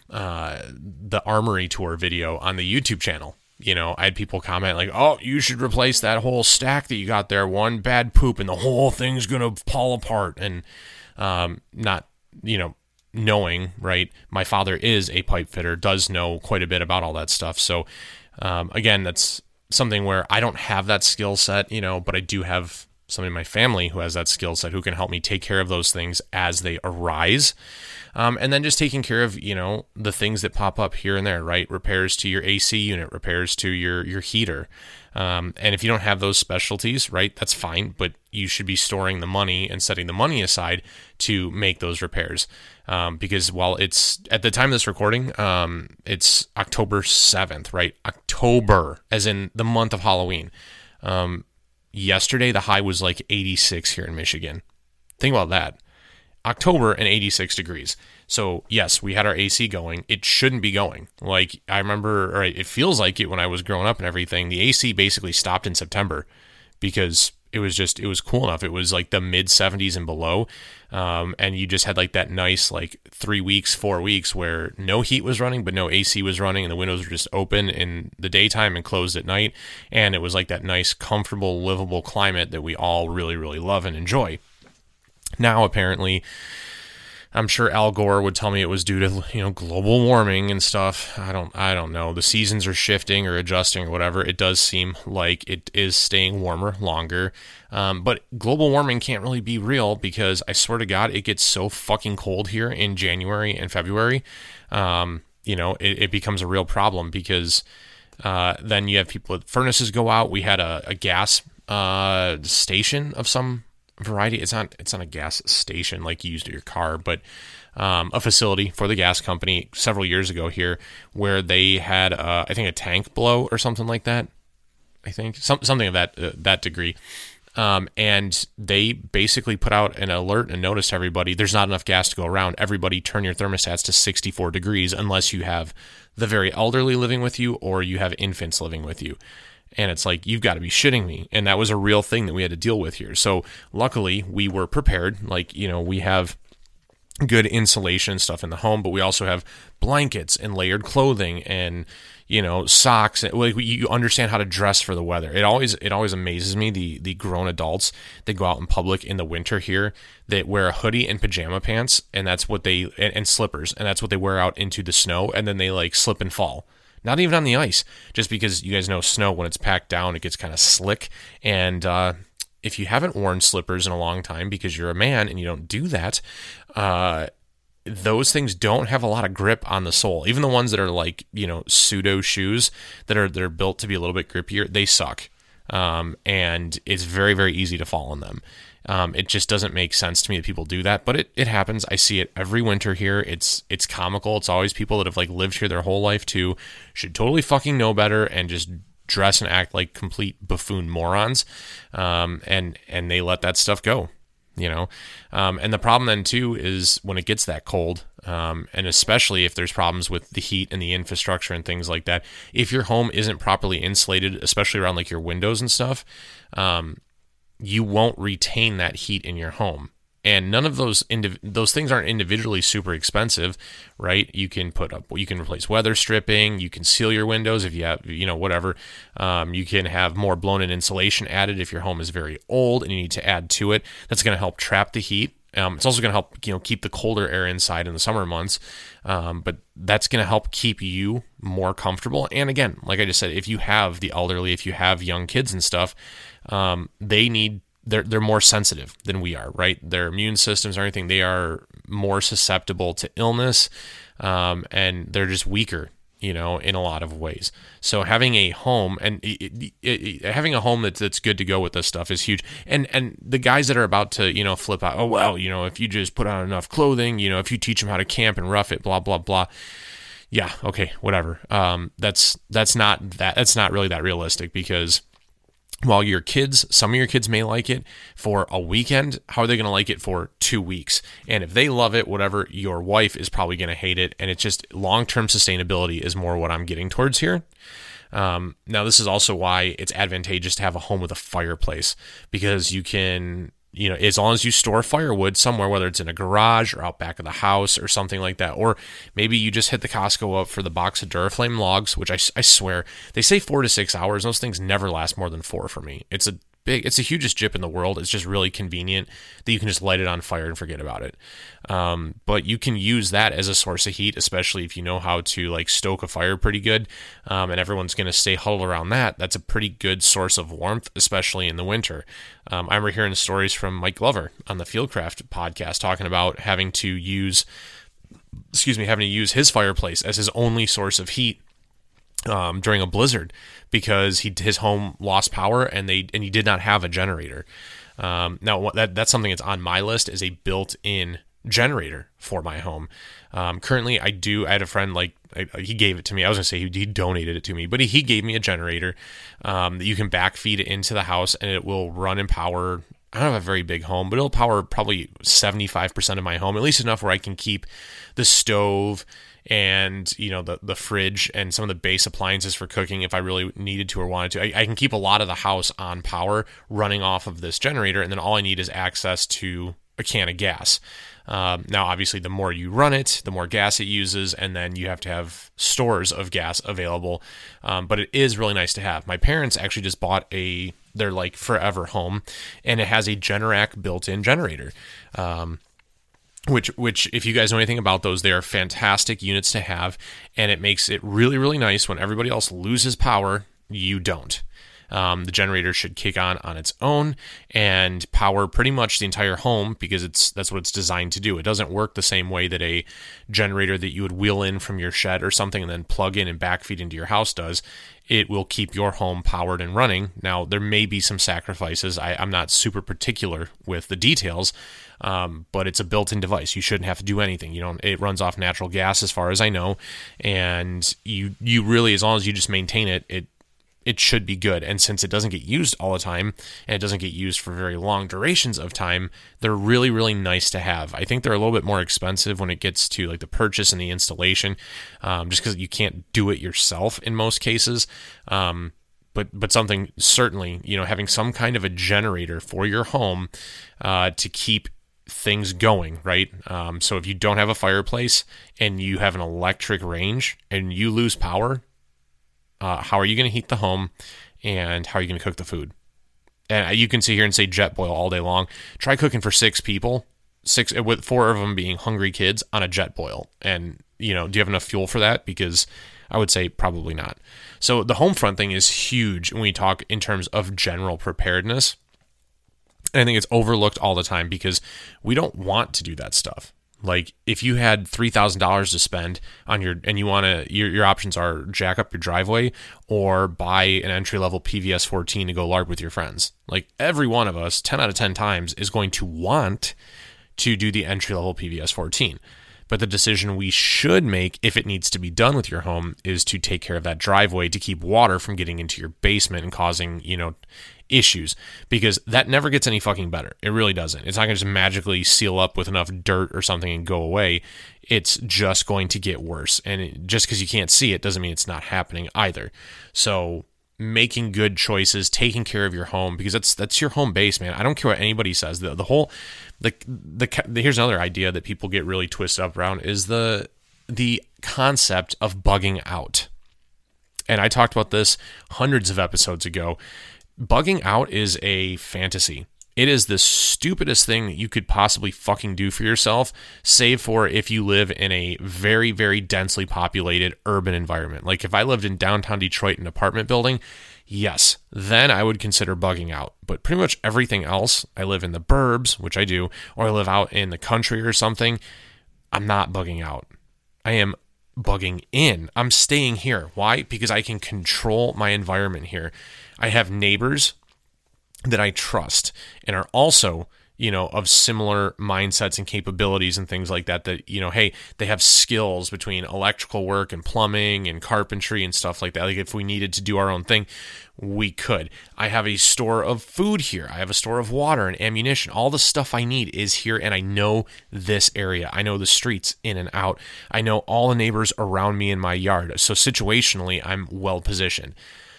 uh, the Armory tour video on the YouTube channel. You know, I had people comment like, "Oh, you should replace that whole stack that you got there. One bad poop and the whole thing's gonna fall apart." And um, not, you know, knowing, right? My father is a pipe fitter, does know quite a bit about all that stuff. So um, again, that's something where I don't have that skill set, you know, but I do have somebody in my family who has that skill set who can help me take care of those things as they arise. Um, and then just taking care of, you know, the things that pop up here and there, right? Repairs to your A C unit, repairs to your, your heater. Um, and if you don't have those specialties, right, that's fine, but you should be storing the money and setting the money aside to make those repairs. Um, because while it's, at the time of this recording, um, it's October seventh, right? October, as in the month of Halloween. Um, yesterday, the high was like eighty-six here in Michigan. Think about that. October and eighty-six degrees. So yes, we had our A C going. It shouldn't be going. Like I remember, or it feels like it when I was growing up and everything, the A C basically stopped in September because it was just, it was cool enough. It was like the mid seventies and below. Um, and you just had like that nice, like three weeks, four weeks where no heat was running, but no A C was running and the windows were just open in the daytime and closed at night. And it was like that nice, comfortable, livable climate that we all really, really love and enjoy. Now, apparently, I'm sure Al Gore would tell me it was due to, you know, global warming and stuff. I don't, I don't know. The seasons are shifting or adjusting or whatever. It does seem like it is staying warmer longer. Um, but global warming can't really be real because I swear to God, it gets so fucking cold here in January and February. Um, you know, it, it becomes a real problem because uh, then you have people with furnaces go out. We had a, a gas uh, station of some variety. It's not it's not a gas station like you use to your car, but um, a facility for the gas company several years ago here where they had uh, I think a tank blow or something like that. I think some, something of that uh, that degree. Um, and they basically put out an alert and notice to everybody, there's not enough gas to go around. Everybody turn your thermostats to sixty-four degrees unless you have the very elderly living with you or you have infants living with you. And it's like, you've got to be shitting me. And that was a real thing that we had to deal with here. So luckily we were prepared. Like, you know, we have good insulation stuff in the home, but we also have blankets and layered clothing and, you know, socks. Like, you understand how to dress for the weather. It always, it always amazes me, the, the grown adults that go out in public in the winter here that wear a hoodie and pajama pants. And that's what they, and, and slippers. And that's what they wear out into the snow. And then they like slip and fall. Not even on the ice, just because you guys know snow, when it's packed down, it gets kind of slick. And uh, if you haven't worn slippers in a long time because you're a man and you don't do that, uh, those things don't have a lot of grip on the sole. Even the ones that are like, you know, pseudo shoes that are, that are built to be a little bit grippier, they suck. Um, and it's very, very easy to fall on them. Um, it just doesn't make sense to me that people do that, but it, it happens. I see it every winter here. It's it's comical. It's always people that have like lived here their whole life too, should totally fucking know better and just dress and act like complete buffoon morons. Um, and and they let that stuff go, you know. Um, and the problem then too is when it gets that cold, um, and especially if there's problems with the heat and the infrastructure and things like that. If your home isn't properly insulated, especially around like your windows and stuff, um, you won't retain that heat in your home. And none of those indiv- those things aren't individually super expensive, right? You can put up, you can replace weather stripping, you can seal your windows if you have, you know, whatever. Um, you can have more blown-in insulation added if your home is very old and you need to add to it. That's going to help trap the heat. Um, it's also going to help, you know, keep the colder air inside in the summer months. Um, but that's going to help keep you more comfortable. And again, like I just said, if you have the elderly, if you have young kids and stuff, um, they need, they're, they're more sensitive than we are, right? Their immune systems or anything, they are more susceptible to illness, um, and they're just weaker, you know, in a lot of ways. So having a home and it, it, it, having a home that's, that's good to go with this stuff is huge. And, and the guys that are about to, you know, flip out, oh, well, you know, if you just put on enough clothing, you know, if you teach them how to camp and rough it, blah, blah, blah. Yeah. Okay. Whatever. Um, that's, that's not that, that's not really that realistic, because while your kids, some of your kids may like it for a weekend, how are they going to like it for two weeks? And if they love it, whatever, your wife is probably going to hate it. And it's just long-term sustainability is more what I'm getting towards here. Um, now, this is also why it's advantageous to have a home with a fireplace, because you can, you know, as long as you store firewood somewhere, whether it's in a garage or out back of the house or something like that, or maybe you just hit the Costco up for the box of Duraflame logs, which I, I swear, they say four to six hours. Those things never last more than four for me. It's a big, it's the hugest jip in the world. It's just really convenient that you can just light it on fire and forget about it. Um, but you can use that as a source of heat, especially if you know how to like stoke a fire pretty good. Um, and everyone's going to stay huddled around that. That's a pretty good source of warmth, especially in the winter. Um, I remember hearing stories from Mike Glover on the Fieldcraft podcast talking about having to use, excuse me, having to use his fireplace as his only source of heat Um, during a blizzard, because he his home lost power and they and he did not have a generator. Um, now that that's something that's on my list, is a built-in generator for my home. Um, currently, I do. I had a friend like I, he gave it to me. I was gonna say he, he donated it to me, but he, he gave me a generator um, that you can backfeed it into the house, and it will run and power. I don't have a very big home, but it'll power probably seventy-five percent of my home, at least enough where I can keep the stove and, you know, the, the fridge and some of the base appliances for cooking if I really needed to or wanted to. I, I can keep a lot of the house on power running off of this generator, and then all I need is access to a can of gas. Um, now, obviously, the more you run it, the more gas it uses, and then you have to have stores of gas available. Um, but it is really nice to have. My parents actually just bought a, their like forever home, and it has a Generac built-in generator. Um, Which, which, if you guys know anything about those, they are fantastic units to have, and it makes it really, really nice when everybody else loses power, you don't. Um, the generator should kick on on its own and power pretty much the entire home, because it's that's what it's designed to do. It doesn't work the same way that a generator that you would wheel in from your shed or something and then plug in and backfeed into your house does. It will keep your home powered and running. Now, there may be some sacrifices. I, I'm not super particular with the details, um, but it's a built-in device. You shouldn't have to do anything. You know, it runs off natural gas as far as I know, and you you really, as long as you just maintain it, it it should be good. And since it doesn't get used all the time, and it doesn't get used for very long durations of time, they're really, really nice to have. I think they're a little bit more expensive when it gets to like the purchase and the installation, um, just because you can't do it yourself in most cases. Um, but but something certainly, you know, having some kind of a generator for your home uh, to keep things going, right? Um, so if you don't have a fireplace and you have an electric range and you lose power, Uh, how are you going to heat the home, and how are you going to cook the food? And you can sit here and say jet boil all day long. Try cooking for six people, six with four of them being hungry kids on a jet boil. And, you know, do you have enough fuel for that? Because I would say probably not. So the home front thing is huge when we talk in terms of general preparedness. And I think it's overlooked all the time because we don't want to do that stuff. Like if you had three thousand dollars to spend on your, and you want to, your, your options are jack up your driveway or buy an entry level P V S fourteen to go LARP with your friends. Like every one of us, ten out of ten times is going to want to do the entry level P V S fourteen. But the decision we should make, if it needs to be done with your home, is to take care of that driveway to keep water from getting into your basement and causing, you know, issues, because that never gets any fucking better. It really doesn't. It's not going to just magically seal up with enough dirt or something and go away. It's just going to get worse. And it, just because you can't see it doesn't mean it's not happening either. So making good choices, taking care of your home, because that's that's your home base, man. I don't care what anybody says. The the whole the the, the here's another idea that people get really twisted up around is the the concept of bugging out. And I talked about this hundreds of episodes ago. Bugging out is a fantasy. It is the stupidest thing that you could possibly fucking do for yourself, save for if you live in a very, very densely populated urban environment. Like if I lived in downtown Detroit in an apartment building, yes, then I would consider bugging out. But pretty much everything else, I live in the burbs, which I do, or I live out in the country or something, I'm not bugging out. I am bugging in. I'm staying here. Why? Because I can control my environment here. I have neighbors that I trust and are also, you know, of similar mindsets and capabilities and things like that, that, you know, hey, they have skills between electrical work and plumbing and carpentry and stuff like that. Like if we needed to do our own thing, we could. I have a store of food here. I have a store of water and ammunition. All the stuff I need is here, and I know this area. I know the streets in and out. I know all the neighbors around me in my yard. So situationally, I'm well positioned.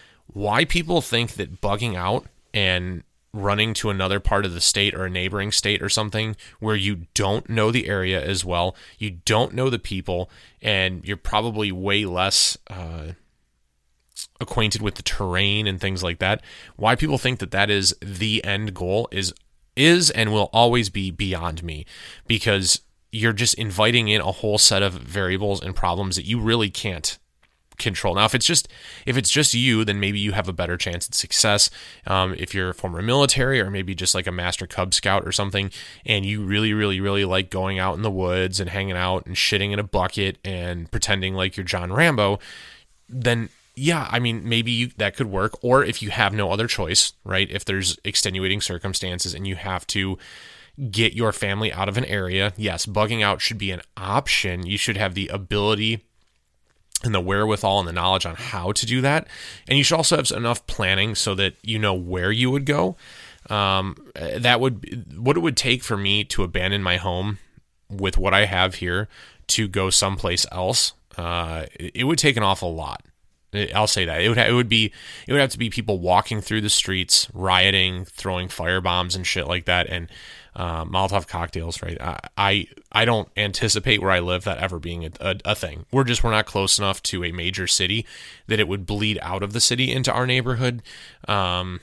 Why people think that bugging out and running to another part of the state or a neighboring state or something where you don't know the area as well, you don't know the people, and you're probably way less uh, acquainted with the terrain and things like that, why people think that that is the end goal is is and will always be beyond me, because you're just inviting in a whole set of variables and problems that you really can't control. Now, if it's just if it's just you, then maybe you have a better chance at success. Um, if you're a former military or maybe just like a master Cub Scout or something, and you really, really, really like going out in the woods and hanging out and shitting in a bucket and pretending like you're John Rambo, then yeah, I mean, maybe you, that could work. Or if you have no other choice, right? If there's extenuating circumstances and you have to get your family out of an area, yes, bugging out should be an option. You should have the ability and the wherewithal and the knowledge on how to do that. And you should also have enough planning so that you know where you would go. Um, that would, what it would take for me to abandon my home with what I have here to go someplace else. Uh, it would take an awful lot. I'll say that it would, it would be, it would have to be people walking through the streets, rioting, throwing fire bombs and shit like that. And, uh, Molotov cocktails, right? I, I, I don't anticipate where I live that ever being a, a, a thing. We're just, we're not close enough to a major city that it would bleed out of the city into our neighborhood. Um,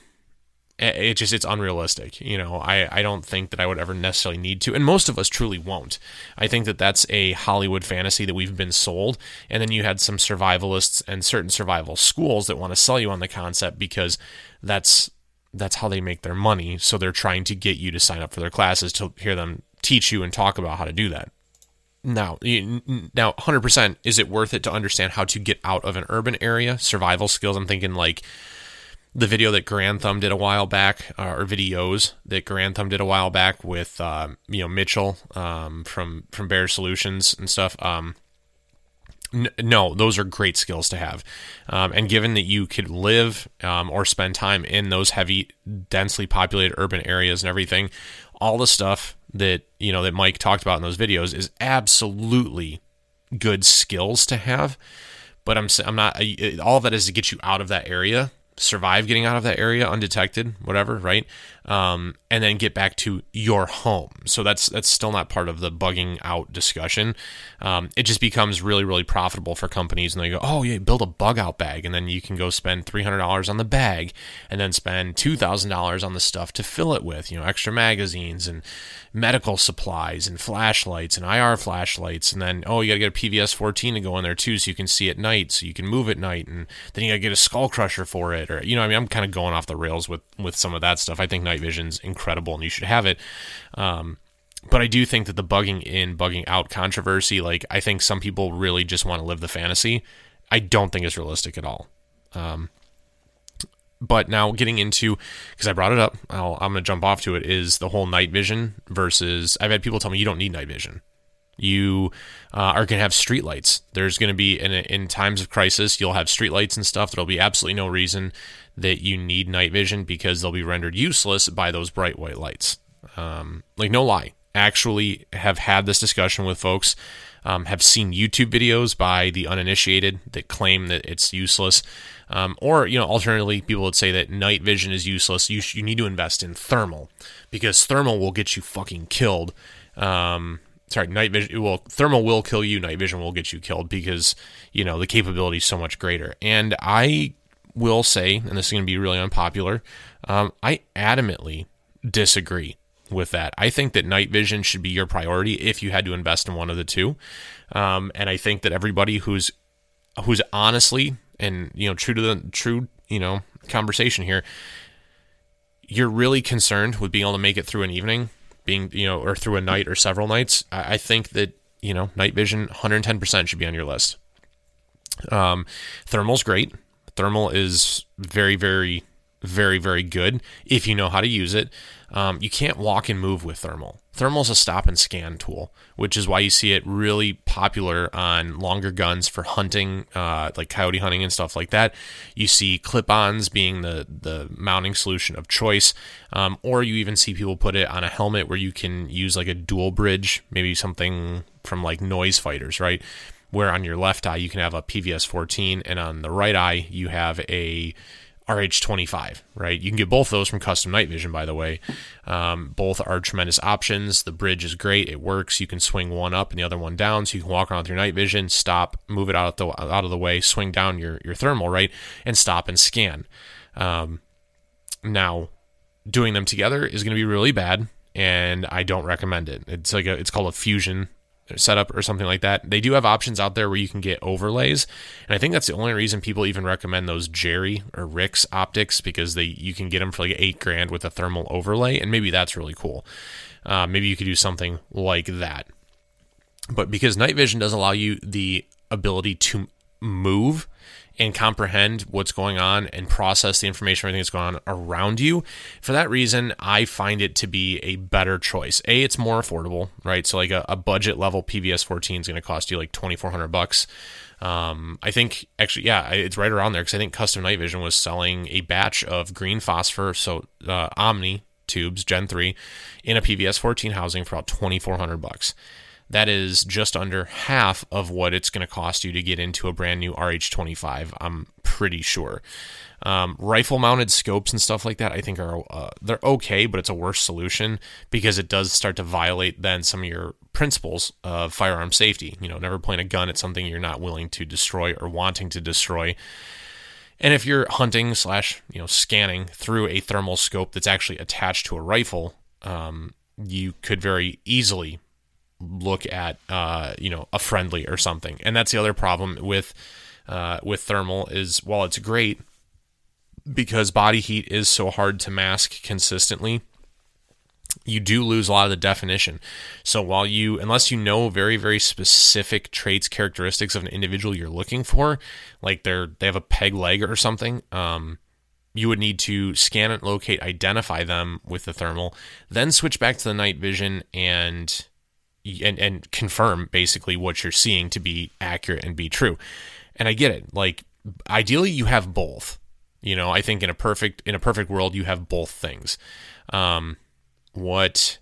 it just, it's unrealistic. You know, I, I don't think that I would ever necessarily need to. And most of us truly won't. I think that that's a Hollywood fantasy that we've been sold. And then you had some survivalists and certain survival schools that want to sell you on the concept because that's, that's how they make their money. So they're trying to get you to sign up for their classes to hear them teach you and talk about how to do that. Now, now, one hundred percent, is it worth it to understand how to get out of an urban area? Survival skills, I'm thinking like the video that Grand Thumb did a while back, uh, or videos that Grand Thumb did a while back with, uh, you know, Mitchell um, from from Bear Solutions and stuff. Um, n- no, those are great skills to have. Um, and given that you could live um, or spend time in those heavy, densely populated urban areas and everything, all the stuff that, you know, that Mike talked about in those videos is absolutely good skills to have. But I'm I'm not, all of that is to get you out of that area, survive getting out of that area undetected, whatever, right? Um, and then get back to your home. So that's that's still not part of the bugging out discussion. Um, it just becomes really, really profitable for companies, and they go, oh yeah, build a bug out bag, and then you can go spend three hundred dollars on the bag, and then spend two thousand dollars on the stuff to fill it with, you know, extra magazines and medical supplies and flashlights and I R flashlights, and then, oh, you got to get a P V S fourteen to go in there too so you can see at night, so you can move at night, and then you got to get a skull crusher for it, or, you know, I mean, I'm kind of going off the rails with, with some of that stuff. I think night vision's incredible and you should have it. Um, but I do think that the bugging in, bugging out controversy, like, I think some people really just want to live the fantasy. I don't think it's realistic at all. Um, but now getting into, because I brought it up, I'll, I'm going to jump off to it, is the whole night vision versus, I've had people tell me you don't need night vision. You uh, are going to have streetlights. There's going to be, in, in times of crisis, you'll have streetlights and stuff. There'll be absolutely no reason that you need night vision because they'll be rendered useless by those bright white lights. Um, like, no lie. Actually have had this discussion with folks, um, have seen YouTube videos by the uninitiated that claim that it's useless. Um, or, you know, alternatively, people would say that night vision is useless. You, sh- you need to invest in thermal because thermal will get you fucking killed. Um, Sorry, night vision. Well, thermal will kill you. Night vision will get you killed because, you know, the capability is so much greater. And I will say, and this is going to be really unpopular, um, I adamantly disagree with that. I think that night vision should be your priority if you had to invest in one of the two. Um, and I think that everybody who's who's honestly and you know true to the true you know conversation here, you're really concerned with being able to make it through an evening, being you know or through a night or several nights. I, I think that you know night vision one hundred ten percent should be on your list. Um, thermal's great. Thermal is very very very very good if you know how to use it. Um, you can't walk and move with thermal. Thermal is a stop and scan tool, which is why you see it really popular on longer guns for hunting, uh, like coyote hunting and stuff like that. You see clip-ons being the the mounting solution of choice, um, or you even see people put it on a helmet where you can use like a dual bridge, maybe something from like Noise Fighters, right? Where on your left eye you can have a P V S fourteen, and on the right eye you have a R H twenty-five, right? You can get both of those from Custom Night Vision, by the way. Um, both are tremendous options. The bridge is great. It works. You can swing one up and the other one down, so you can walk around with your night vision, stop, move it out of the, out of the way, swing down your, your thermal, right? And stop and scan. Um, now, doing them together is going to be really bad, and I don't recommend it. It's like a, it's called a fusion setup or something like that. They do have options out there where you can get overlays, and I think that's the only reason people even recommend those Jerry or Rick's optics, because they you can get them for like eight grand with a thermal overlay, and maybe that's really cool. Uh, maybe you could do something like that. But because night vision does allow you the ability to move and comprehend what's going on and process the information, everything that's going on around you. For that reason, I find it to be a better choice. A, it's more affordable, right? So like a, a budget level P V S fourteen is going to cost you like twenty-four hundred bucks. Um, I think actually, yeah, it's right around there, because I think Custom Night Vision was selling a batch of green phosphor, so uh, Omni tubes, Gen three, in a P V S fourteen housing for about twenty-four hundred bucks. That is just under half of what it's going to cost you to get into a brand new R H twenty-five, I'm pretty sure. Um, rifle-mounted scopes and stuff like that, I think are uh, they're okay, but it's a worse solution because it does start to violate then some of your principles of firearm safety. You know, never point a gun at something you're not willing to destroy or wanting to destroy. And if you're hunting slash you know scanning through a thermal scope that's actually attached to a rifle, um, you could very easily look at uh you know a friendly or something. And that's the other problem with uh with thermal is, while it's great because body heat is so hard to mask consistently, you do lose a lot of the definition. So while you unless you know very very specific traits, characteristics of an individual you're looking for, like they're they have a peg leg or something, um you would need to scan and locate, identify them with the thermal, then switch back to the night vision and And, and confirm basically what you're seeing to be accurate and be true. And I get it. Like, ideally you have both. You know, I think in a perfect in a perfect world you have both things. Um, what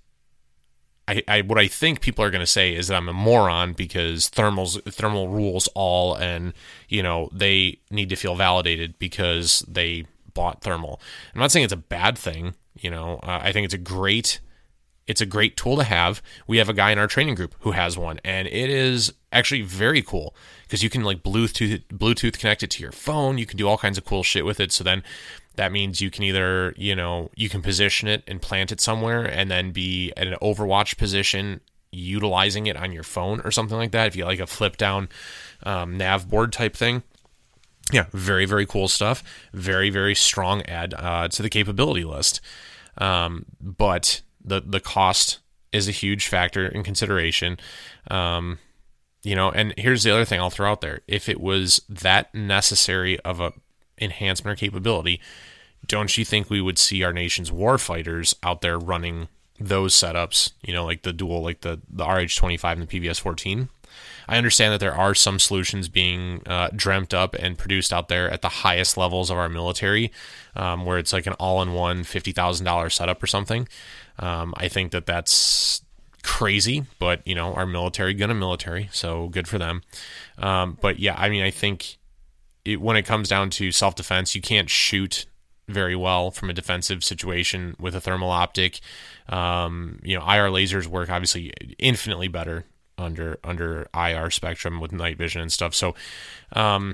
I, I what I think people are going to say is that I'm a moron because thermals thermal rules all, and you know they need to feel validated because they bought thermal. I'm not saying it's a bad thing. You know, uh, I think it's a great. It's a great tool to have. We have a guy in our training group who has one, and it is actually very cool because you can like Bluetooth Bluetooth connect it to your phone. You can do all kinds of cool shit with it. So then that means you can either, you know, you can position it and plant it somewhere and then be at an Overwatch position utilizing it on your phone or something like that. If you like a flip down um, nav board type thing. Yeah, very, very cool stuff. Very, very strong add uh, to the capability list. Um, but The the cost is a huge factor in consideration. Um, you know, and here's the other thing I'll throw out there. If it was that necessary of a enhancement or capability, don't you think we would see our nation's warfighters out there running those setups, you know, like the dual, like the, the R H twenty-five and the P V S fourteen? I understand that there are some solutions being uh, dreamt up and produced out there at the highest levels of our military, um, where it's like an all-in-one fifty thousand dollars setup or something. Um, I think that that's crazy, but, you know, our military gonna military, so good for them. Um, but, yeah, I mean, I think it, when it comes down to self-defense, you can't shoot very well from a defensive situation with a thermal optic. Um, you know, I R lasers work obviously infinitely better under under I R spectrum with night vision and stuff. So, um,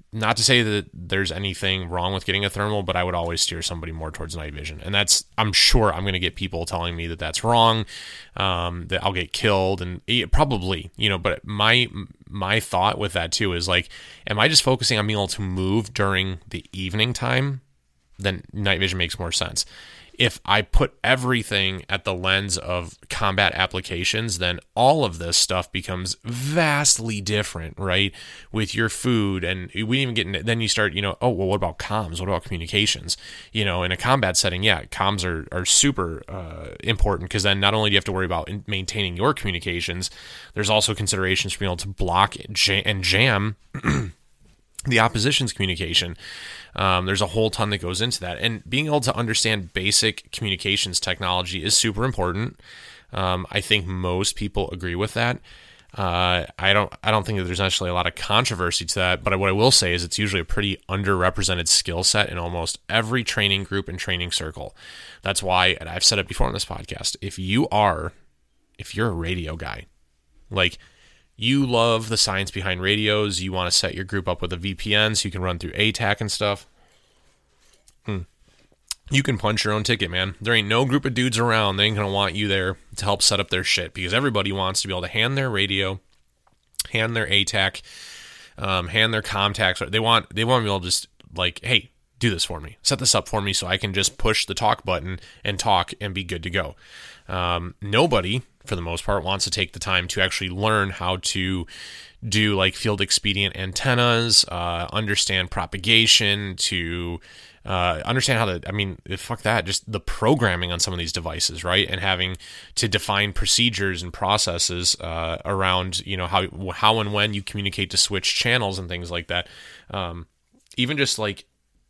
not to say that there's anything wrong with getting a thermal, but I would always steer somebody more towards night vision. And that's, I'm sure I'm going to get people telling me that that's wrong, um, that I'll get killed, and yeah, probably, you know, but my, my thought with that too is like, am I just focusing on being able to move during the evening time? Then night vision makes more sense. If I put everything at the lens of combat applications, then all of this stuff becomes vastly different, right? With your food, and we even get into, then you start, you know, oh, well, what about comms? What about communications? You know, in a combat setting, yeah, comms are, are super uh, important, because then not only do you have to worry about maintaining your communications, there's also considerations for being able to block and jam the opposition's communication. Um, there's a whole ton that goes into that, and being able to understand basic communications technology is super important. Um, I think most people agree with that. Uh, I don't. I don't think that there's actually a lot of controversy to that. But what I will say is it's usually a pretty underrepresented skill set in almost every training group and training circle. That's why, and I've said it before on this podcast, if you are, if you're a radio guy, like, you love the science behind radios, you want to set your group up with a V P N so you can run through A T A C and stuff, hmm. you can punch your own ticket, man. There ain't no group of dudes around that ain't going to want you there to help set up their shit, because everybody wants to be able to hand their radio, hand their A T A C, um, hand their contacts. They want, they want to be able to just like, hey, do this for me. Set this up for me so I can just push the talk button and talk and be good to go. Um, nobody, for the most part, wants to take the time to actually learn how to do like field expedient antennas, uh, understand propagation, to uh, understand how to, I mean, fuck that, just the programming on some of these devices, right? And having to define procedures and processes uh, around, you know, how how and when you communicate to switch channels and things like that. Um, even just like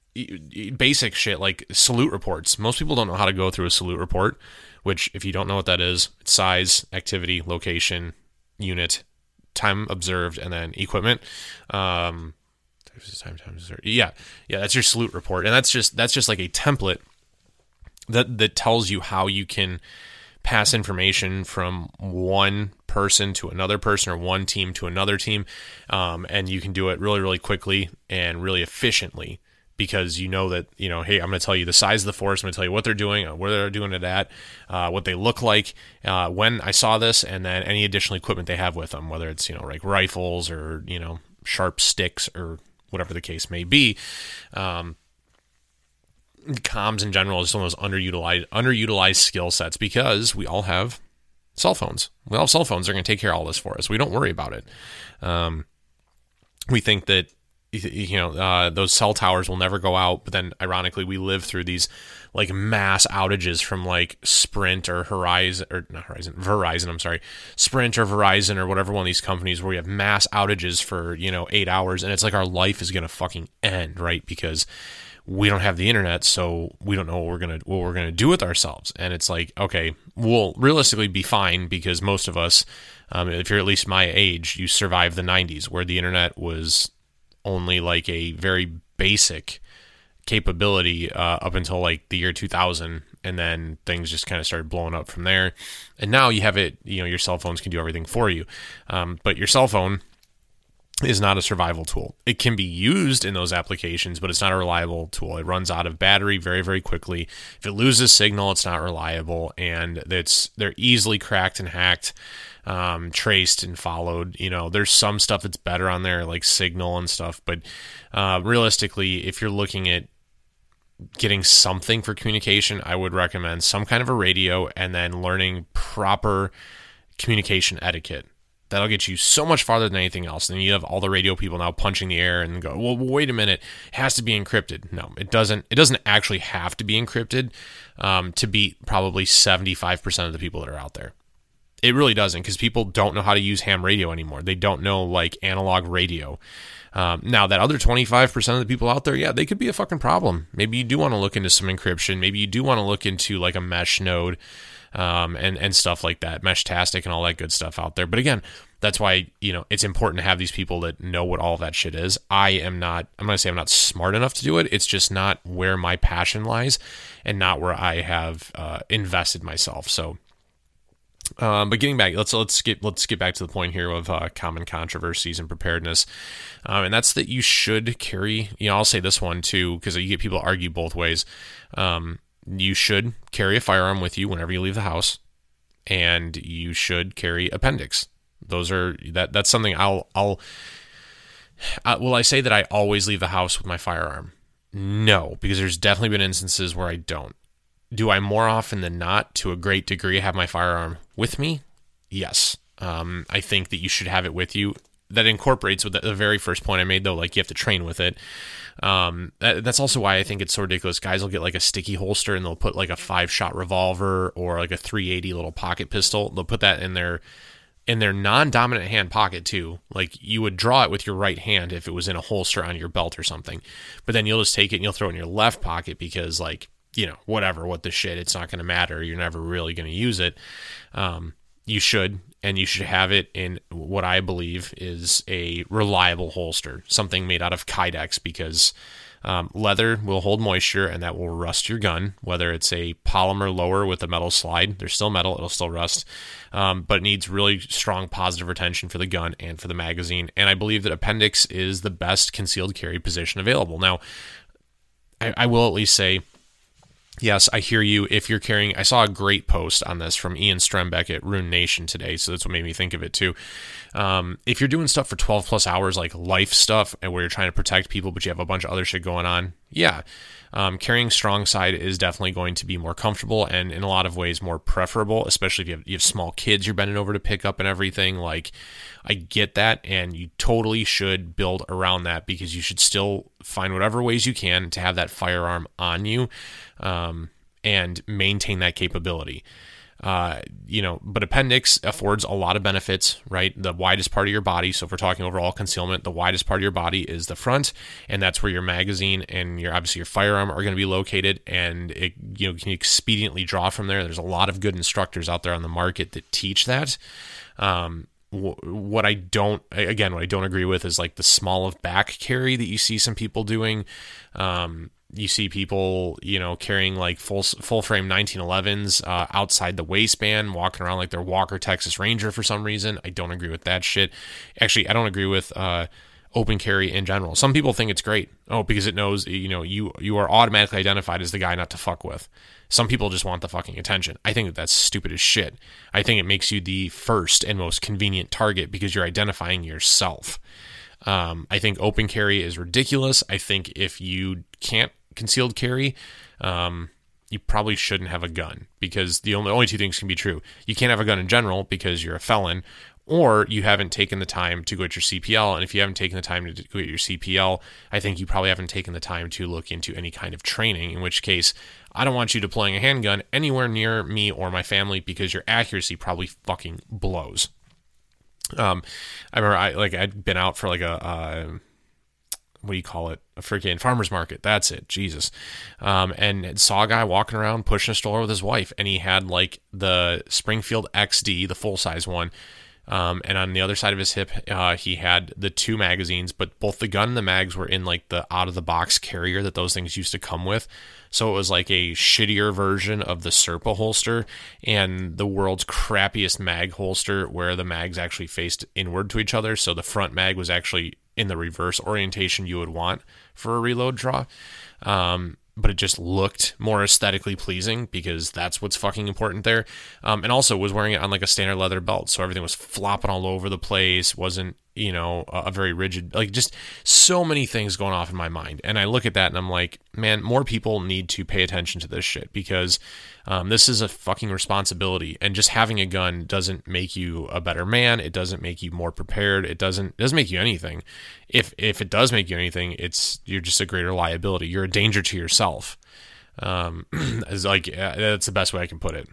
basic shit like salute reports. Most people don't know how to go through a salute report, which, if you don't know what that is, it's size, activity, location, unit, time observed, and then equipment. Um, time, time observed. Yeah, yeah, that's your salute report, and that's just that's just like a template that that tells you how you can pass information from one person to another person, or one team to another team, um, and you can do it really, really quickly and really efficiently. Because you know that, you know, hey, I'm going to tell you the size of the force, I'm going to tell you what they're doing, where they're doing it at, uh, what they look like, uh, when I saw this, and then any additional equipment they have with them, whether it's, you know, like rifles or, you know, sharp sticks or whatever the case may be. Um, comms in general is one of those underutilized, underutilized skill sets, because we all have cell phones. We all have cell phones. They're going to take care of all this for us. We don't worry about it. Um, we think that, you know, uh, those cell towers will never go out, but then ironically we live through these like mass outages from like Sprint or Horizon, or not Horizon, Verizon, I'm sorry, Sprint or Verizon or whatever one of these companies, where we have mass outages for, you know, eight hours, and it's like our life is going to fucking end, right? Because we don't have the internet, so we don't know what we're going to, what we're going to do with ourselves. And it's like, okay, we'll realistically be fine, because most of us, um, if you're at least my age, you survived the nineties, where the internet was only like a very basic capability uh, up until like the year two thousand, and then things just kind of started blowing up from there. And now you have it, you know, your cell phones can do everything for you, um, but your cell phone is not a survival tool. It can be used in those applications, but it's not a reliable tool. It runs out of battery very, very quickly. If it loses signal, it's not reliable, and it's they're easily cracked and hacked. Um, traced and followed. You know, there's some stuff that's better on there, like Signal and stuff, but uh, realistically, if you're looking at getting something for communication, I would recommend some kind of a radio, and then learning proper communication etiquette. That'll get you so much farther than anything else. And you have all the radio people now punching the air and go, well, wait a minute, it has to be encrypted. No, it doesn't. It doesn't actually have to be encrypted um, to beat probably seventy-five percent of the people that are out there. It really doesn't, because people don't know how to use ham radio anymore. They don't know like analog radio. Um, now that other twenty-five percent of the people out there, yeah, they could be a fucking problem. Maybe you do want to look into some encryption. Maybe you do want to look into like a mesh node um, and, and stuff like that, Meshtastic and all that good stuff out there. But again, that's why, you know, it's important to have these people that know what all of that shit is. I am not, I'm going to say I'm not smart enough to do it. It's just not where my passion lies, and not where I have uh, invested myself. So Um, but getting back, let's let's get let's get back to the point here of uh, common controversies and preparedness, um, and that's that you should carry. You know, I'll say this one too because you get people to argue both ways. Um, you should carry a firearm with you whenever you leave the house, and you should carry appendix. Those are that that's something I'll I'll. Uh, will I say that I always leave the house with my firearm? No, because there's definitely been instances where I don't. Do I more often than not, to a great degree, have my firearm with me? Yes. Um, I think that you should have it with you. That incorporates with the, the very first point I made, though, like you have to train with it. Um, that, that's also why I think it's so ridiculous. Guys will get like a sticky holster and they'll put like a five-shot revolver or like a three eighty little pocket pistol. They'll put that in their in their non-dominant hand pocket too. Like you would draw it with your right hand if it was in a holster on your belt or something. But then you'll just take it and you'll throw it in your left pocket because like, you know, whatever, what the shit, it's not going to matter. You're never really going to use it. Um, you should, and you should have it in what I believe is a reliable holster, something made out of Kydex, because um, leather will hold moisture and that will rust your gun, whether it's a polymer lower with a metal slide. There's still metal, it'll still rust, um, but it needs really strong positive retention for the gun and for the magazine. And I believe that appendix is the best concealed carry position available. Now, I, I will at least say, yes, I hear you. If you're carrying, I saw a great post on this from Ian Strembeck at Rune Nation today, so that's what made me think of it too. Um, if you're doing stuff for twelve plus hours, like life stuff, and where you're trying to protect people, but you have a bunch of other shit going on, yeah, um, carrying strong side is definitely going to be more comfortable and in a lot of ways more preferable, especially if you have, you have small kids you're bending over to pick up and everything. Like, I get that, and you totally should build around that because you should still find whatever ways you can to have that firearm on you, um, and maintain that capability. Uh, you know, but appendix affords a lot of benefits, right? The widest part of your body. So if we're talking overall concealment, the widest part of your body is the front, and that's where your magazine and your, obviously your firearm are going to be located, and it, you know, can expediently draw from there. There's a lot of good instructors out there on the market that teach that. Um, what I don't, again, what I don't agree with is like the small of back carry that you see some people doing. Um, you see people, you know, carrying like full full frame nineteen elevens uh, outside the waistband, walking around like they're Walker Texas Ranger for some reason. I don't agree with that shit. Actually, I don't agree with uh, open carry in general. Some people think it's great. Oh, because it knows, you know, you you are automatically identified as the guy not to fuck with. Some people just want the fucking attention. I think that that's stupid as shit. I think it makes you the first and most convenient target because you're identifying yourself. Um, I think open carry is ridiculous. I think if you can't concealed carry, um, you probably shouldn't have a gun, because the only, only two things can be true. You can't have a gun in general because you're a felon, or you haven't taken the time to go get your C P L. And if you haven't taken the time to go get your C P L, I think you probably haven't taken the time to look into any kind of training, in which case I don't want you deploying a handgun anywhere near me or my family because your accuracy probably fucking blows. Um, I remember I like I'd been out for like a uh, what do you call it? A freaking farmer's market. That's it. Jesus. Um, and saw a guy walking around pushing a stroller with his wife, and he had like the Springfield X D, the full size one. Um, and on the other side of his hip, uh, he had the two magazines, but both the gun and the mags were in like the out of the box carrier that those things used to come with. So it was like a shittier version of the Serpa holster and the world's crappiest mag holster, where the mags actually faced inward to each other. So the front mag was actually in the reverse orientation you would want for a reload draw. Um, but it just looked more aesthetically pleasing because that's what's fucking important there. Um, and also was wearing it on like a standard leather belt. So everything was flopping all over the place. Wasn't, you know, a, a very rigid, like just so many things going off in my mind. And I look at that and I'm like, man, more people need to pay attention to this shit, because um, this is a fucking responsibility. And just having a gun doesn't make you a better man. It doesn't make you more prepared. It doesn't, it doesn't make you anything. If, if it does make you anything, it's, you're just a greater liability. You're a danger to yourself. Um, is like, that's the best way I can put it.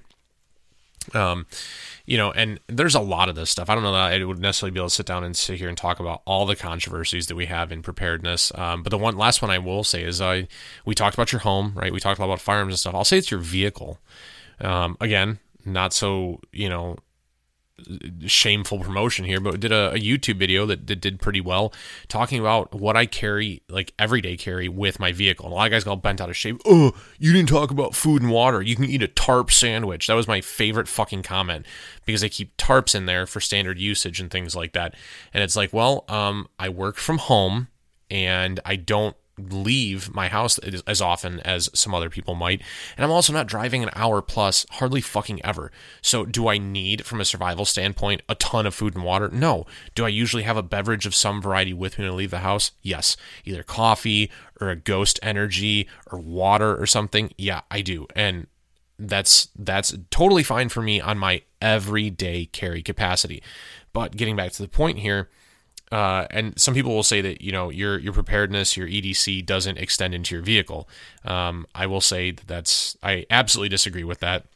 Um, you know, and there's a lot of this stuff. I don't know that I would necessarily be able to sit down and sit here and talk about all the controversies that we have in preparedness. Um, but the one last one I will say is, uh, we talked about your home, right? We talked a lot about firearms and stuff. I'll say it's your vehicle. Um, again, not so, you know, shameful promotion here, but did a, a YouTube video that, that did pretty well, talking about what I carry, like everyday carry with my vehicle. And a lot of guys got bent out of shape. Oh, you didn't talk about food and water. You can eat a tarp sandwich. That was my favorite fucking comment, because they keep tarps in there for standard usage and things like that. And it's like, well, um, I work from home and I don't leave my house as often as some other people might, and I'm also not driving an hour plus hardly fucking ever. So do I need, from a survival standpoint, a ton of food and water? No. Do I usually have a beverage of some variety with me when I leave the house? Yes. Either coffee or a Ghost Energy or water or something. Yeah, I do. And that's that's totally fine for me on my everyday carry capacity. But getting back to the point here, Uh, and some people will say that, you know, your your preparedness, your E D C doesn't extend into your vehicle. Um, I will say that that's, I absolutely disagree with that,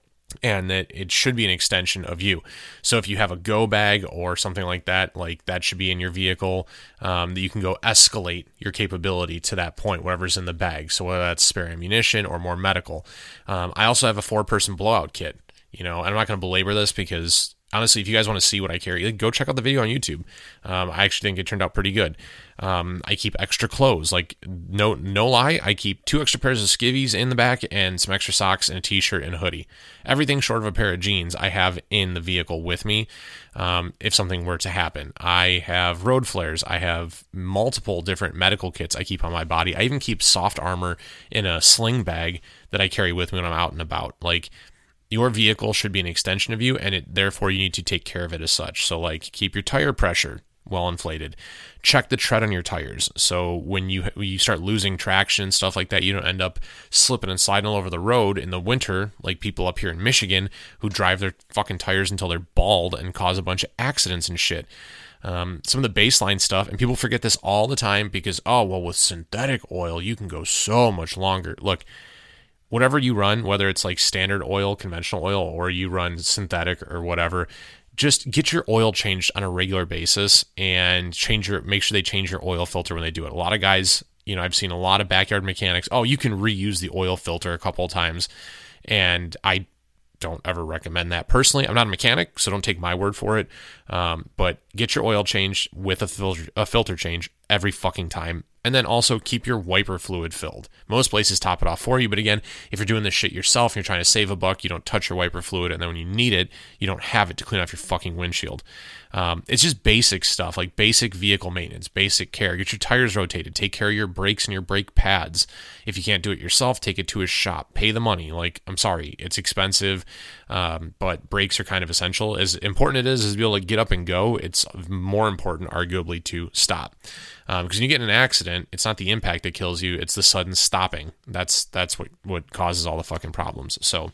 and that it should be an extension of you. So if you have a go bag or something like that, like that should be in your vehicle, um, that you can go escalate your capability to that point, whatever's in the bag. So whether that's spare ammunition or more medical. Um, I also have a four-person blowout kit, you know, and I'm not going to belabor this because honestly, if you guys want to see what I carry, go check out the video on YouTube. Um, I actually think it turned out pretty good. Um, I keep extra clothes. Like, no no lie, I keep two extra pairs of skivvies in the back and some extra socks and a t-shirt and a hoodie. Everything short of a pair of jeans I have in the vehicle with me um, if something were to happen. I have road flares. I have multiple different medical kits I keep on my body. I even keep soft armor in a sling bag that I carry with me when I'm out and about. Like, your vehicle should be an extension of you, and it, therefore you need to take care of it as such. So, like, keep your tire pressure well inflated. Check the tread on your tires. So when you when you start losing traction and stuff like that, you don't end up slipping and sliding all over the road in the winter, like people up here in Michigan who drive their fucking tires until they're bald and cause a bunch of accidents and shit. Um, some of the baseline stuff, and people forget this all the time because, oh, well, with synthetic oil, you can go so much longer. Look, whatever you run, whether it's like standard oil, conventional oil, or you run synthetic or whatever, just get your oil changed on a regular basis and change your, make sure they change your oil filter when they do it. A lot of guys, you know, I've seen a lot of backyard mechanics, oh, you can reuse the oil filter a couple of times. And I don't ever recommend that personally. I'm not a mechanic, so don't take my word for it. Um, but get your oil changed with a filter, a filter change every fucking time. And then also keep your wiper fluid filled. Most places top it off for you, but again, if you're doing this shit yourself and you're trying to save a buck, you don't touch your wiper fluid, and then when you need it, you don't have it to clean off your fucking windshield. Um, it's just basic stuff, like basic vehicle maintenance, basic care. Get your tires rotated. Take care of your brakes and your brake pads. If you can't do it yourself, take it to a shop. Pay the money. Like, I'm sorry, it's expensive, um, but brakes are kind of essential. As important it is, is to be able to get up and go, it's more important, arguably, to stop. Um, because when you get in an accident, it's not the impact that kills you, it's the sudden stopping. That's that's what, what causes all the fucking problems. So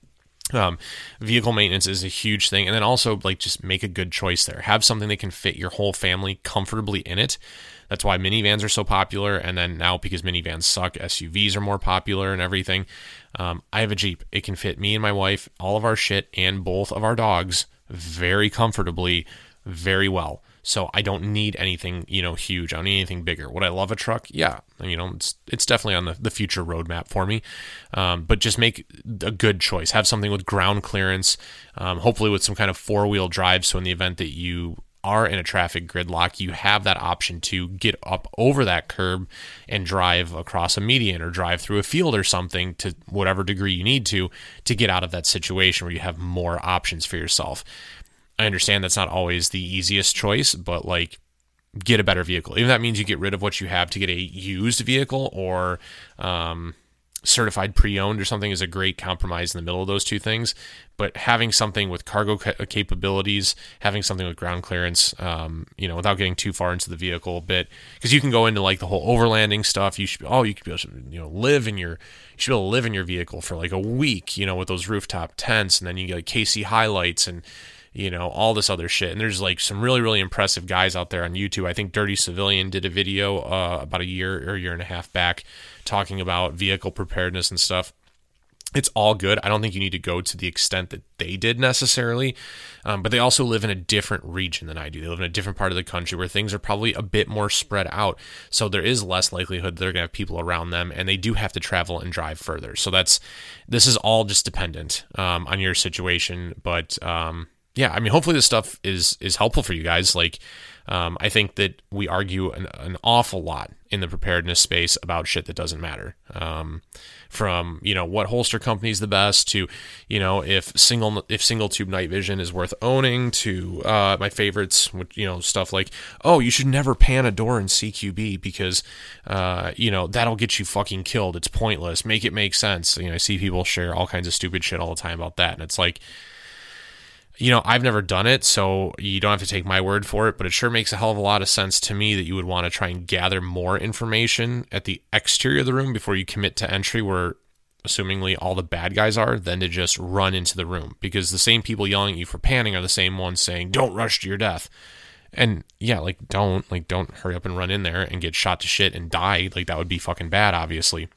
um, vehicle maintenance is a huge thing. And then also, like, just make a good choice there. Have something that can fit your whole family comfortably in it. That's why minivans are so popular. And then now, because minivans suck, S U Vs are more popular and everything. Um, I have a Jeep. It can fit me and my wife, all of our shit, and both of our dogs very comfortably, very well. So I don't need anything, you know, huge. I don't need anything bigger. Would I love a truck? Yeah. You know, it's it's definitely on the, the future roadmap for me. Um, but just make a good choice. Have something with ground clearance, um, hopefully with some kind of four-wheel drive. So in the event that you are in a traffic gridlock, you have that option to get up over that curb and drive across a median or drive through a field or something to whatever degree you need to, to get out of that situation where you have more options for yourself. I understand that's not always the easiest choice, but like, get a better vehicle. Even if that means you get rid of what you have to get a used vehicle, or um, certified pre-owned or something, is a great compromise in the middle of those two things. But having something with cargo ca- capabilities, having something with ground clearance, um, you know, without getting too far into the vehicle a bit, because you can go into like the whole overlanding stuff. You should, oh, you could be able to, you know, live in your, you should be able to live in your vehicle for like a week, you know, with those rooftop tents, and then you get like K C highlights and, you know, all this other shit. And there's like some really, really impressive guys out there on YouTube. I think Dirty Civilian did a video uh, about a year or a year and a half back talking about vehicle preparedness and stuff. It's all good. I don't think you need to go to the extent that they did necessarily, um, but they also live in a different region than I do. They live in a different part of the country where things are probably a bit more spread out. So there is less likelihood they're going to have people around them, and they do have to travel and drive further. So that's, this is all just dependent um, on your situation, but um, yeah, I mean, hopefully this stuff is is helpful for you guys. Like, um, I think that we argue an, an awful lot in the preparedness space about shit that doesn't matter. Um, from, you know, what holster company is the best to, you know, if single if single tube night vision is worth owning to uh, my favorites, which, you know, stuff like, oh, you should never pan a door in C Q B because, uh, you know, that'll get you fucking killed. It's pointless. Make it make sense. You know, I see people share all kinds of stupid shit all the time about that, and it's like, you know, I've never done it, so you don't have to take my word for it, but it sure makes a hell of a lot of sense to me that you would want to try and gather more information at the exterior of the room before you commit to entry where assumingly all the bad guys are, than to just run into the room, because the same people yelling at you for panning are the same ones saying, don't rush to your death. And yeah, like, don't, like, don't hurry up and run in there and get shot to shit and die. Like, that would be fucking bad, obviously.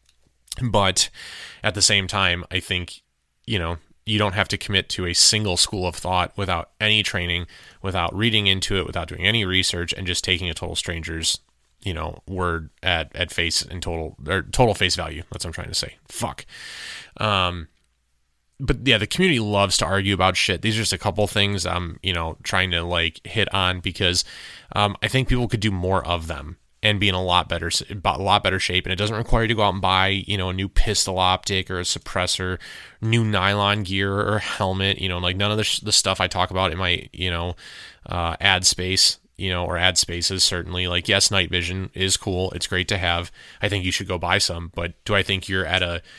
But at the same time, I think, you know, you don't have to commit to a single school of thought without any training, without reading into it, without doing any research, and just taking a total stranger's, you know, word at, at face and total, or total face value. That's what I'm trying to say. Fuck. Um, but yeah, the community loves to argue about shit. These are just a couple things I'm, you know, trying to like hit on because um, I think people could do more of them and be in a lot better, a lot better shape. And it doesn't require you to go out and buy, you know, a new pistol optic or a suppressor, new nylon gear or a helmet, you know, like none of the, sh- the stuff I talk about in my, you know, uh, ad space, you know, or ad spaces, certainly. Like, yes, night vision is cool. It's great to have. I think you should go buy some, but do I think you're at a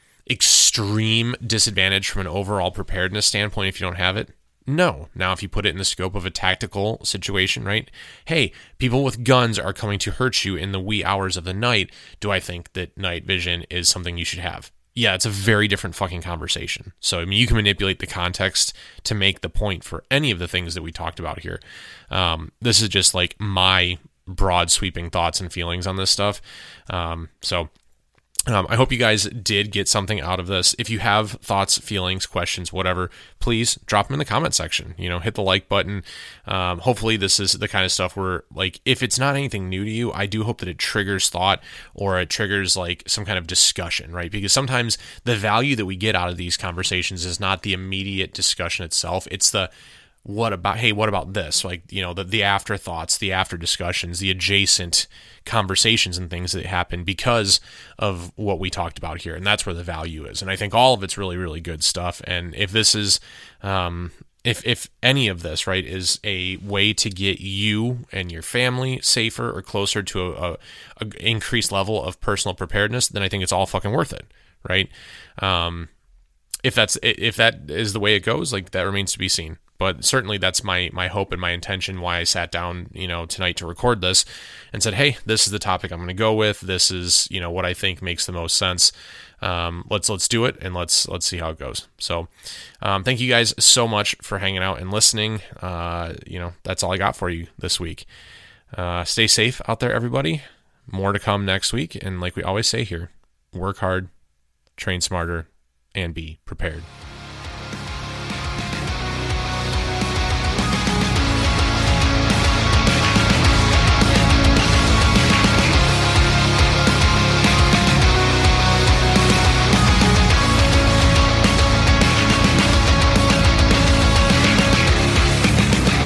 extreme disadvantage from an overall preparedness standpoint if you don't have it? No. Now, if you put it in the scope of a tactical situation, right? Hey, people with guns are coming to hurt you in the wee hours of the night. Do I think that night vision is something you should have? Yeah, it's a very different fucking conversation. So, I mean, you can manipulate the context to make the point for any of the things that we talked about here. Um, this is just like my broad sweeping thoughts and feelings on this stuff. Um, so... Um, I hope you guys did get something out of this. If you have thoughts, feelings, questions, whatever, please drop them in the comment section. You know, hit the like button. Um, hopefully this is the kind of stuff where, like, if it's not anything new to you, I do hope that it triggers thought or it triggers, like, some kind of discussion, right? Because sometimes the value that we get out of these conversations is not the immediate discussion itself. It's the, what about, hey, what about this? Like, you know, the, the afterthoughts, the after discussions, the adjacent conversations and things that happen because of what we talked about here. And that's where the value is. And I think all of it's really, really good stuff. And if this is, um, if, if any of this, right, is a way to get you and your family safer or closer to a, a, a increased level of personal preparedness, then I think it's all fucking worth it. Right. Um, if that's, if that is the way it goes, like, that remains to be seen. But certainly that's my my hope and my intention why I sat down, you know, tonight to record this and said, hey, this is the topic I'm going to go with. This is, you know, what I think makes the most sense. Um, let's let's do it and let's let's see how it goes. So um, thank you guys so much for hanging out and listening. Uh, you know, that's all I got for you this week. Uh, stay safe out there, everybody. More to come next week. And like we always say here, work hard, train smarter, and be prepared.